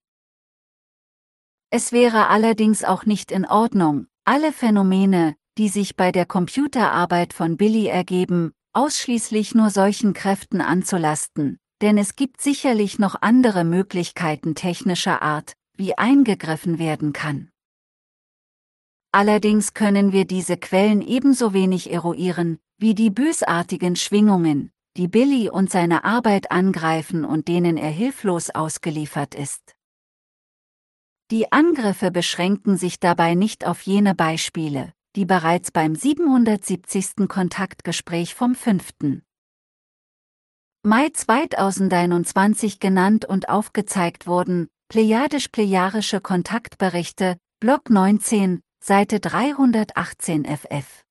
Es wäre allerdings auch nicht in Ordnung, alle Phänomene, die sich bei der Computerarbeit von Billy ergeben, ausschließlich nur solchen Kräften anzulasten, denn es gibt sicherlich noch andere Möglichkeiten technischer Art, wie eingegriffen werden kann. Allerdings können wir diese Quellen ebenso wenig eruieren, wie die bösartigen Schwingungen, die Billy und seine Arbeit angreifen und denen er hilflos ausgeliefert ist. Die Angriffe beschränken sich dabei nicht auf jene Beispiele, die bereits beim 770. Kontaktgespräch vom 5. Mai 2021 genannt und aufgezeigt wurden, Plejadisch-Plejarische Kontaktberichte, Block 19, Seite 318 ff.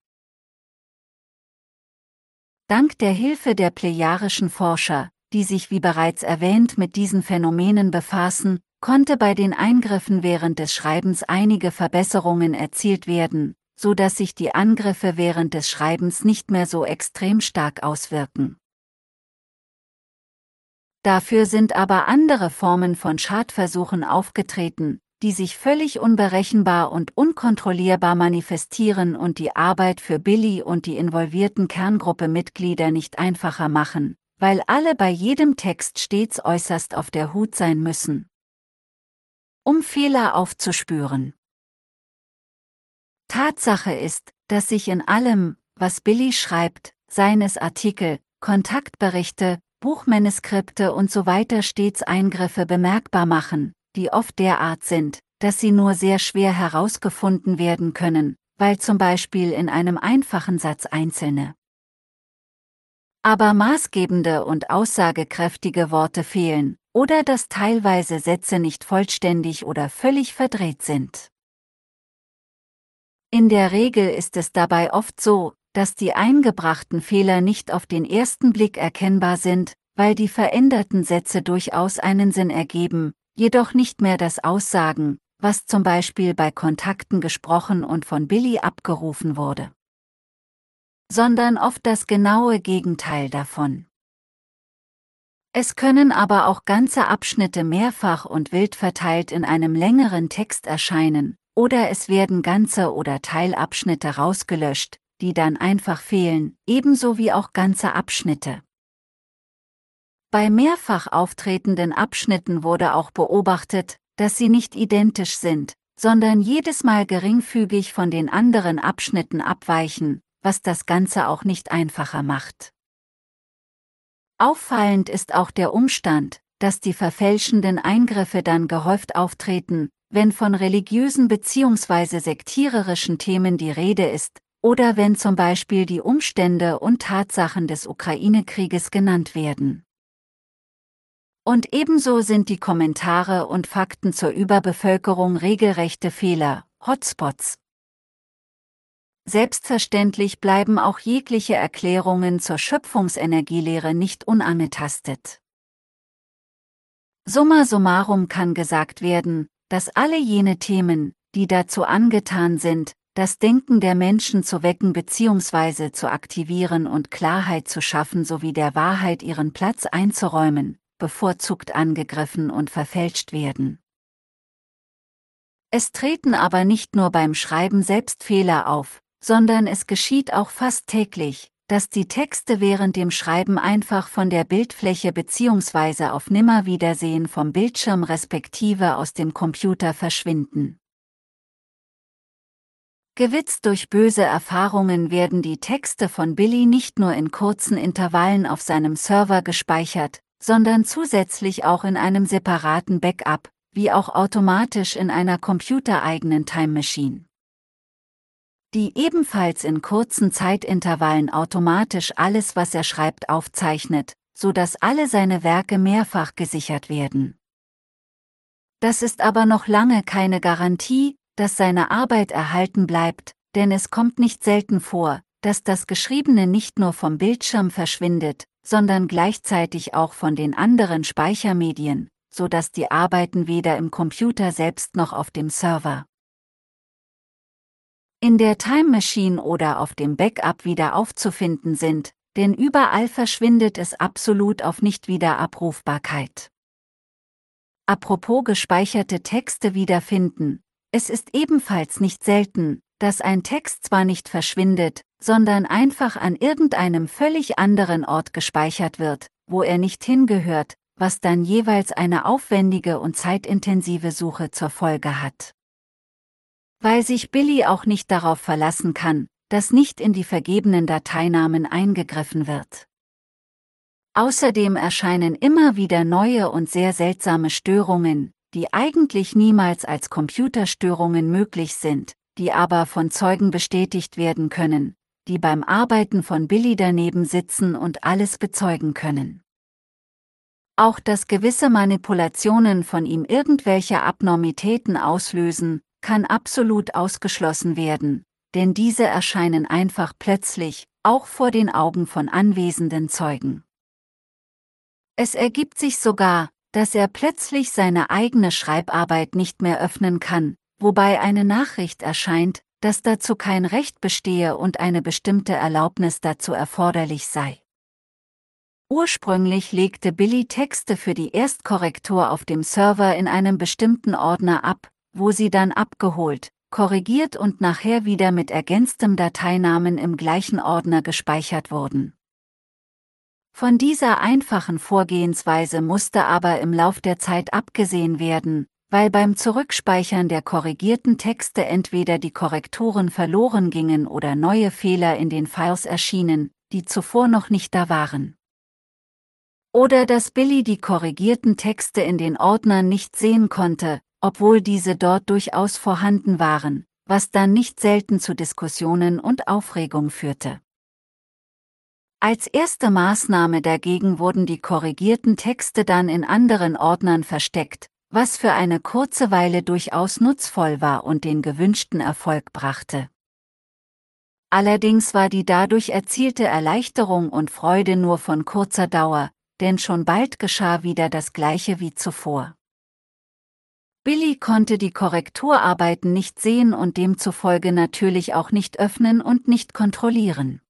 Dank der Hilfe der plejarischen Forscher, die sich wie bereits erwähnt mit diesen Phänomenen befassen, konnte bei den Eingriffen während des Schreibens einige Verbesserungen erzielt werden, so dass sich die Angriffe während des Schreibens nicht mehr so extrem stark auswirken. Dafür sind aber andere Formen von Schadversuchen aufgetreten, die sich völlig unberechenbar und unkontrollierbar manifestieren und die Arbeit für Billy und die involvierten Kerngruppe-Mitglieder nicht einfacher machen, weil alle bei jedem Text stets äußerst auf der Hut sein müssen, um Fehler aufzuspüren. Tatsache ist, dass sich in allem, was Billy schreibt, seien es Artikel, Kontaktberichte, Buchmanuskripte und so weiter, stets Eingriffe bemerkbar machen, die oft derart sind, dass sie nur sehr schwer herausgefunden werden können, weil zum Beispiel in einem einfachen Satz einzelne, aber maßgebende und aussagekräftige Worte fehlen, oder dass teilweise Sätze nicht vollständig oder völlig verdreht sind. In der Regel ist es dabei oft so, dass die eingebrachten Fehler nicht auf den ersten Blick erkennbar sind, weil die veränderten Sätze durchaus einen Sinn ergeben, jedoch nicht mehr das aussagen, was zum Beispiel bei Kontakten gesprochen und von Billy abgerufen wurde, sondern oft das genaue Gegenteil davon. Es können aber auch ganze Abschnitte mehrfach und wild verteilt in einem längeren Text erscheinen, oder es werden ganze oder Teilabschnitte rausgelöscht, die dann einfach fehlen, ebenso wie auch ganze Abschnitte. Bei mehrfach auftretenden Abschnitten wurde auch beobachtet, dass sie nicht identisch sind, sondern jedes Mal geringfügig von den anderen Abschnitten abweichen, was das Ganze auch nicht einfacher macht. Auffallend ist auch der Umstand, dass die verfälschenden Eingriffe dann gehäuft auftreten, wenn von religiösen bzw. sektiererischen Themen die Rede ist, oder wenn zum Beispiel die Umstände und Tatsachen des Ukraine-Krieges genannt werden. Und ebenso sind die Kommentare und Fakten zur Überbevölkerung regelrechte Fehler, Hotspots. Selbstverständlich bleiben auch jegliche Erklärungen zur Schöpfungsenergielehre nicht unangetastet. Summa summarum kann gesagt werden, dass alle jene Themen, die dazu angetan sind, das Denken der Menschen zu wecken bzw. zu aktivieren und Klarheit zu schaffen sowie der Wahrheit ihren Platz einzuräumen, bevorzugt angegriffen und verfälscht werden. Es treten aber nicht nur beim Schreiben selbst Fehler auf, sondern es geschieht auch fast täglich, dass die Texte während dem Schreiben einfach von der Bildfläche bzw. auf Nimmerwiedersehen vom Bildschirm respektive aus dem Computer verschwinden. Gewitzt durch böse Erfahrungen werden die Texte von Billy nicht nur in kurzen Intervallen auf seinem Server gespeichert, sondern zusätzlich auch in einem separaten Backup, wie auch automatisch in einer computereigenen Time Machine, die ebenfalls in kurzen Zeitintervallen automatisch alles, was er schreibt, aufzeichnet, so dass alle seine Werke mehrfach gesichert werden. Das ist aber noch lange keine Garantie, dass seine Arbeit erhalten bleibt, denn es kommt nicht selten vor, dass das Geschriebene nicht nur vom Bildschirm verschwindet, sondern gleichzeitig auch von den anderen Speichermedien, so dass die Arbeiten weder im Computer selbst noch auf dem Server in der Time Machine oder auf dem Backup wieder aufzufinden sind, denn überall verschwindet es absolut auf Nicht-Wiederabrufbarkeit. Apropos gespeicherte Texte wiederfinden, es ist ebenfalls nicht selten, dass ein Text zwar nicht verschwindet, sondern einfach an irgendeinem völlig anderen Ort gespeichert wird, wo er nicht hingehört, was dann jeweils eine aufwendige und zeitintensive Suche zur Folge hat. Weil sich Billy auch nicht darauf verlassen kann, dass nicht in die vergebenen Dateinamen eingegriffen wird. Außerdem erscheinen immer wieder neue und sehr seltsame Störungen, die eigentlich niemals als Computerstörungen möglich sind, die aber von Zeugen bestätigt werden können, die beim Arbeiten von Billy daneben sitzen und alles bezeugen können. Auch dass gewisse Manipulationen von ihm irgendwelche Abnormitäten auslösen, kann absolut ausgeschlossen werden, denn diese erscheinen einfach plötzlich, auch vor den Augen von anwesenden Zeugen. Es ergibt sich sogar, dass er plötzlich seine eigene Schreibarbeit nicht mehr öffnen kann, wobei eine Nachricht erscheint, dass dazu kein Recht bestehe und eine bestimmte Erlaubnis dazu erforderlich sei. Ursprünglich legte Billy Texte für die Erstkorrektur auf dem Server in einem bestimmten Ordner ab, wo sie dann abgeholt, korrigiert und nachher wieder mit ergänztem Dateinamen im gleichen Ordner gespeichert wurden. Von dieser einfachen Vorgehensweise musste aber im Lauf der Zeit abgesehen werden, weil beim Zurückspeichern der korrigierten Texte entweder die Korrekturen verloren gingen oder neue Fehler in den Files erschienen, die zuvor noch nicht da waren. Oder dass Billy die korrigierten Texte in den Ordnern nicht sehen konnte, obwohl diese dort durchaus vorhanden waren, was dann nicht selten zu Diskussionen und Aufregung führte. Als erste Maßnahme dagegen wurden die korrigierten Texte dann in anderen Ordnern versteckt, was für eine kurze Weile durchaus nutzvoll war und den gewünschten Erfolg brachte. Allerdings war die dadurch erzielte Erleichterung und Freude nur von kurzer Dauer, denn schon bald geschah wieder das Gleiche wie zuvor. Billy konnte die Korrekturarbeiten nicht sehen und demzufolge natürlich auch nicht öffnen und nicht kontrollieren.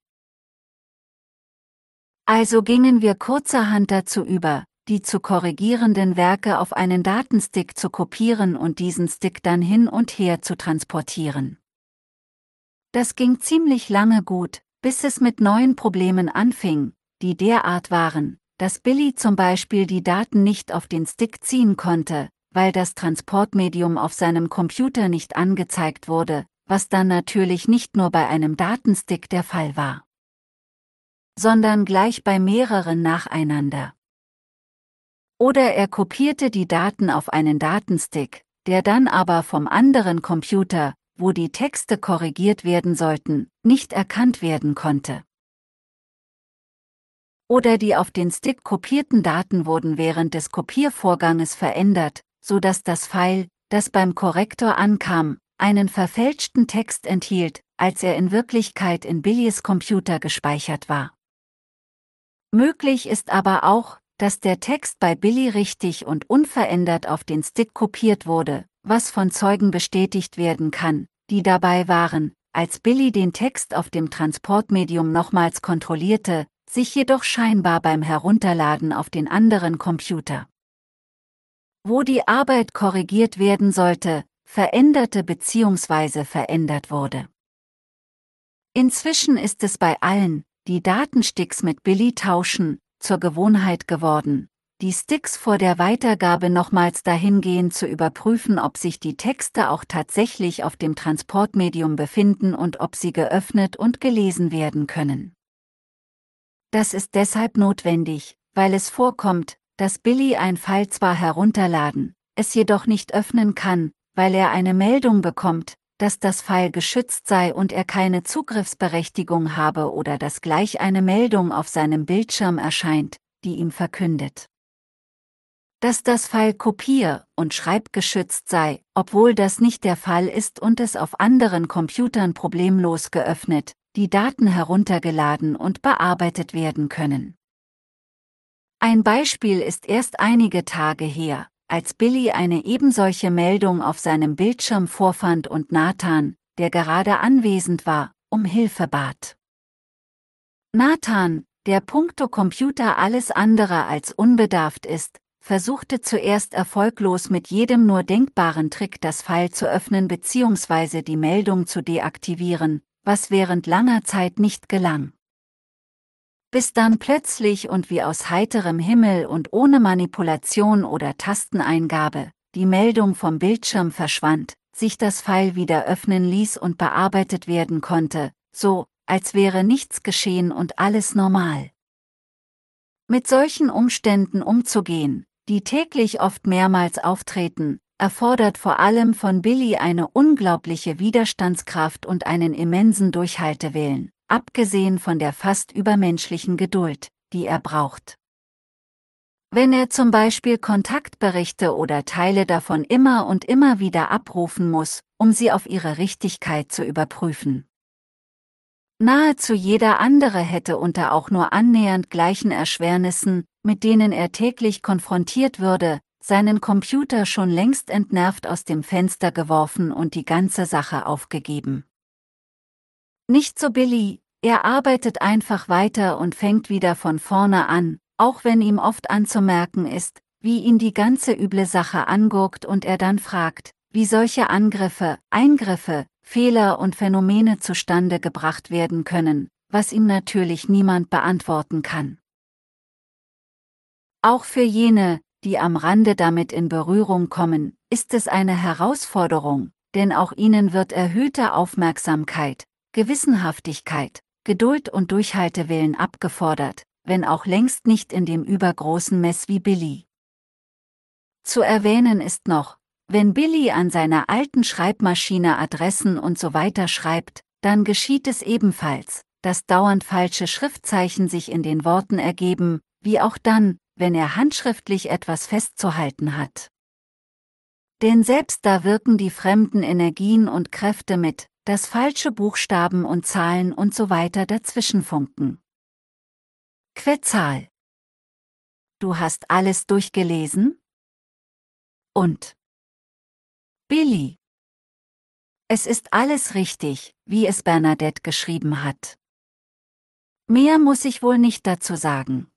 Also gingen wir kurzerhand dazu über, die zu korrigierenden Werke auf einen Datenstick zu kopieren und diesen Stick dann hin und her zu transportieren. Das ging ziemlich lange gut, bis es mit neuen Problemen anfing, die derart waren, dass Billy zum Beispiel die Daten nicht auf den Stick ziehen konnte, weil das Transportmedium auf seinem Computer nicht angezeigt wurde, was dann natürlich nicht nur bei einem Datenstick der Fall war, sondern gleich bei mehreren nacheinander. Oder er kopierte die Daten auf einen Datenstick, der dann aber vom anderen Computer, wo die Texte korrigiert werden sollten, nicht erkannt werden konnte. Oder die auf den Stick kopierten Daten wurden während des Kopiervorganges verändert, so dass das File, das beim Korrektor ankam, einen verfälschten Text enthielt, als er in Wirklichkeit in Billys Computer gespeichert war. Möglich ist aber auch, dass der Text bei Billy richtig und unverändert auf den Stick kopiert wurde, was von Zeugen bestätigt werden kann, die dabei waren, als Billy den Text auf dem Transportmedium nochmals kontrollierte, sich jedoch scheinbar beim Herunterladen auf den anderen Computer, wo die Arbeit korrigiert werden sollte, veränderte bzw. verändert wurde. Inzwischen ist es bei allen, die Datensticks mit Billy tauschen, zur Gewohnheit geworden, die Sticks vor der Weitergabe nochmals dahingehend zu überprüfen, ob sich die Texte auch tatsächlich auf dem Transportmedium befinden und ob sie geöffnet und gelesen werden können. Das ist deshalb notwendig, weil es vorkommt, dass Billy ein File zwar herunterladen, es jedoch nicht öffnen kann, weil er eine Meldung bekommt, dass das File geschützt sei und er keine Zugriffsberechtigung habe oder dass gleich eine Meldung auf seinem Bildschirm erscheint, die ihm verkündet, dass das File kopier- und schreibgeschützt sei, obwohl das nicht der Fall ist und es auf anderen Computern problemlos geöffnet, die Daten heruntergeladen und bearbeitet werden können. Ein Beispiel ist erst einige Tage her, als Billy eine ebensolche Meldung auf seinem Bildschirm vorfand und Nathan, der gerade anwesend war, um Hilfe bat. Nathan, der puncto Computer alles andere als unbedarft ist, versuchte zuerst erfolglos mit jedem nur denkbaren Trick das File zu öffnen bzw. die Meldung zu deaktivieren, was während langer Zeit nicht gelang. Bis dann plötzlich und wie aus heiterem Himmel und ohne Manipulation oder Tasteneingabe, die Meldung vom Bildschirm verschwand, sich das File wieder öffnen ließ und bearbeitet werden konnte, so, als wäre nichts geschehen und alles normal. Mit solchen Umständen umzugehen, die täglich oft mehrmals auftreten, erfordert vor allem von Billy eine unglaubliche Widerstandskraft und einen immensen Durchhaltewillen, abgesehen von der fast übermenschlichen Geduld, die er braucht. Wenn er zum Beispiel Kontaktberichte oder Teile davon immer und immer wieder abrufen muss, um sie auf ihre Richtigkeit zu überprüfen. Nahezu jeder andere hätte unter auch nur annähernd gleichen Erschwernissen, mit denen er täglich konfrontiert würde, seinen Computer schon längst entnervt aus dem Fenster geworfen und die ganze Sache aufgegeben. Nicht so Billy, er arbeitet einfach weiter und fängt wieder von vorne an, auch wenn ihm oft anzumerken ist, wie ihn die ganze üble Sache angurkt und er dann fragt, wie solche Angriffe, Eingriffe, Fehler und Phänomene zustande gebracht werden können, was ihm natürlich niemand beantworten kann. Auch für jene, die am Rande damit in Berührung kommen, ist es eine Herausforderung, denn auch ihnen wird erhöhte Aufmerksamkeit, Gewissenhaftigkeit, Geduld und Durchhaltewillen abgefordert, wenn auch längst nicht in dem übergroßen Mess wie Billy. Zu erwähnen ist noch, wenn Billy an seiner alten Schreibmaschine Adressen und so weiter schreibt, dann geschieht es ebenfalls, dass dauernd falsche Schriftzeichen sich in den Worten ergeben, wie auch dann, wenn er handschriftlich etwas festzuhalten hat. Denn selbst da wirken die fremden Energien und Kräfte mit, dass falsche Buchstaben und Zahlen und so weiter dazwischenfunken. Quetzal. Du hast alles durchgelesen? Und Billy. Es ist alles richtig, wie es Bernadette geschrieben hat. Mehr muss ich wohl nicht dazu sagen.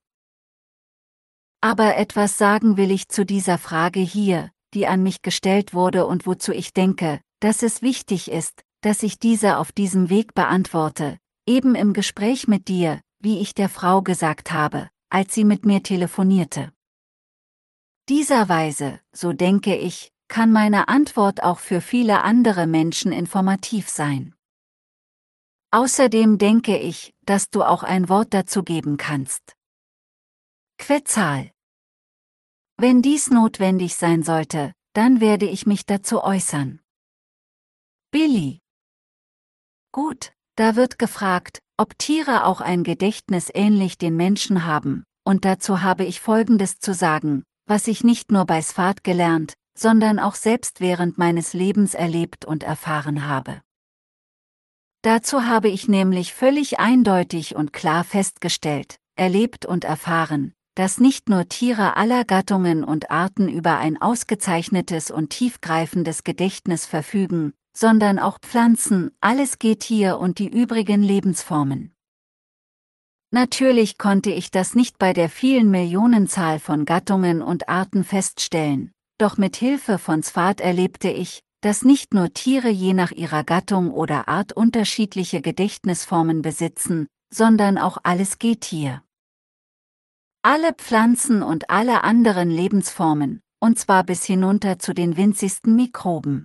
Aber etwas sagen will ich zu dieser Frage hier, die an mich gestellt wurde und wozu ich denke, dass es wichtig ist, dass ich diese auf diesem Weg beantworte, eben im Gespräch mit dir, wie ich der Frau gesagt habe, als sie mit mir telefonierte. Dieser Weise, so denke ich, kann meine Antwort auch für viele andere Menschen informativ sein. Außerdem denke ich, dass du auch ein Wort dazu geben kannst. Quetzal. Wenn dies notwendig sein sollte, dann werde ich mich dazu äußern. Billy. Gut, da wird gefragt, ob Tiere auch ein Gedächtnis ähnlich den Menschen haben, und dazu habe ich Folgendes zu sagen, was ich nicht nur bei Sfat gelernt, sondern auch selbst während meines Lebens erlebt und erfahren habe. Dazu habe ich nämlich völlig eindeutig und klar festgestellt, erlebt und erfahren, dass nicht nur Tiere aller Gattungen und Arten über ein ausgezeichnetes und tiefgreifendes Gedächtnis verfügen, sondern auch Pflanzen, alles Getier und die übrigen Lebensformen. Natürlich konnte ich das nicht bei der vielen Millionenzahl von Gattungen und Arten feststellen, doch mit Hilfe von Sfat erlebte ich, dass nicht nur Tiere je nach ihrer Gattung oder Art unterschiedliche Gedächtnisformen besitzen, sondern auch alles Getier. Alle Pflanzen und alle anderen Lebensformen, und zwar bis hinunter zu den winzigsten Mikroben.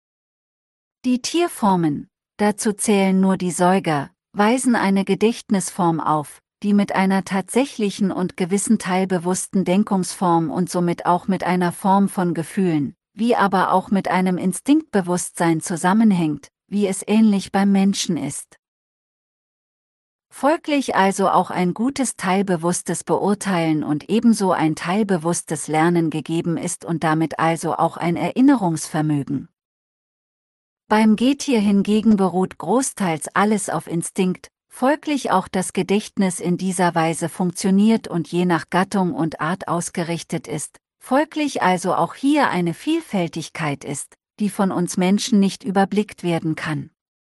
Die Tierformen, dazu zählen nur die Säuger, weisen eine Gedächtnisform auf, die mit einer tatsächlichen und gewissen teilbewussten Denkungsform und somit auch mit einer Form von Gefühlen, wie aber auch mit einem Instinktbewusstsein zusammenhängt, wie es ähnlich beim Menschen ist. Folglich also auch ein gutes teilbewusstes Beurteilen und ebenso ein teilbewusstes Lernen gegeben ist und damit also auch ein Erinnerungsvermögen. Beim Getier hingegen beruht großteils alles auf Instinkt, folglich auch das Gedächtnis in dieser Weise funktioniert und je nach Gattung und Art ausgerichtet ist, folglich also auch hier eine Vielfältigkeit ist, die von uns Menschen nicht überblickt werden kann.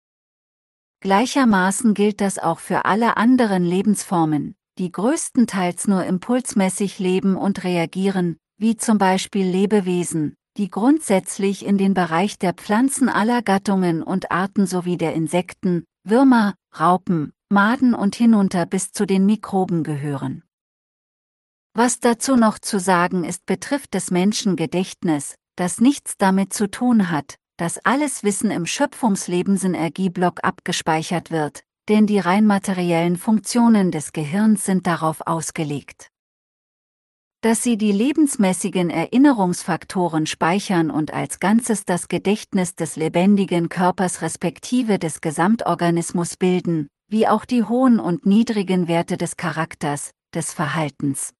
Gleichermaßen gilt das auch für alle anderen Lebensformen, die größtenteils nur impulsmäßig leben und reagieren, wie zum Beispiel Lebewesen, die grundsätzlich in den Bereich der Pflanzen aller Gattungen und Arten sowie der Insekten, Würmer, Raupen, Maden und hinunter bis zu den Mikroben gehören. Was dazu noch zu sagen ist, betrifft des Menschen Gedächtnis, das nichts damit zu tun hat, dass alles Wissen im Schöpfungslebensenergieblock abgespeichert wird, denn die rein materiellen Funktionen des Gehirns sind darauf ausgelegt, dass sie die lebensmäßigen Erinnerungsfaktoren speichern und als Ganzes das Gedächtnis des lebendigen Körpers respektive des Gesamtorganismus bilden, wie auch die hohen und niedrigen Werte des Charakters, des Verhaltens,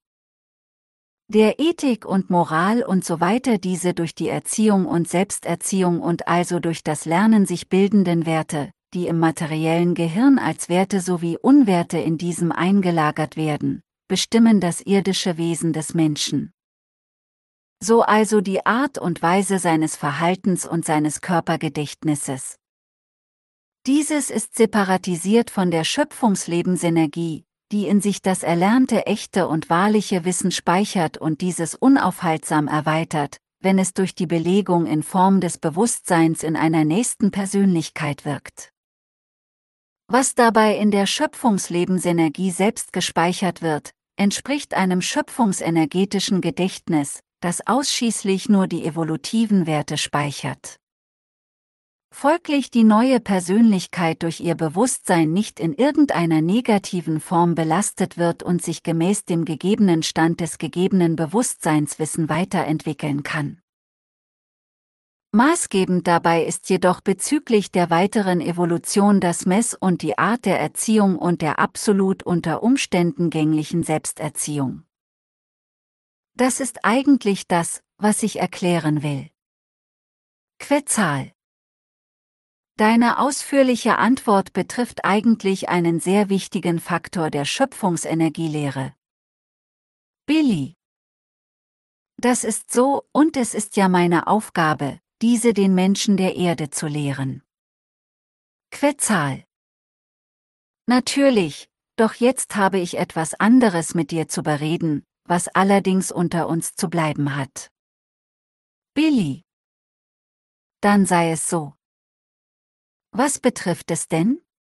der Ethik und Moral und so weiter, diese durch die Erziehung und Selbsterziehung und also durch das Lernen sich bildenden Werte, die im materiellen Gehirn als Werte sowie Unwerte in diesem eingelagert werden, bestimmen das irdische Wesen des Menschen. So also die Art und Weise seines Verhaltens und seines Körpergedächtnisses. Dieses ist separatisiert von der Schöpfungslebensenergie, die in sich das erlernte echte und wahrliche Wissen speichert und dieses unaufhaltsam erweitert, wenn es durch die Belegung in Form des Bewusstseins in einer nächsten Persönlichkeit wirkt. Was dabei in der Schöpfungslebensenergie selbst gespeichert wird, entspricht einem schöpfungsenergetischen Gedächtnis, das ausschließlich nur die evolutiven Werte speichert. Folglich die neue Persönlichkeit durch ihr Bewusstsein nicht in irgendeiner negativen Form belastet wird und sich gemäß dem gegebenen Stand des gegebenen Bewusstseinswissen weiterentwickeln kann. Maßgebend dabei ist jedoch bezüglich der weiteren Evolution das Mess und die Art der Erziehung und der absolut unter Umständen gänglichen Selbsterziehung. Das ist eigentlich das, was ich erklären will. Quetzal. Deine ausführliche Antwort betrifft eigentlich einen sehr wichtigen Faktor der Schöpfungsenergielehre. Billy. Das ist so, und es ist ja meine Aufgabe, diese den Menschen der Erde zu lehren. Quetzal. Natürlich, doch jetzt habe ich etwas anderes mit dir zu bereden, was allerdings unter uns zu bleiben hat. Billy. Dann sei es so. Was betrifft es denn?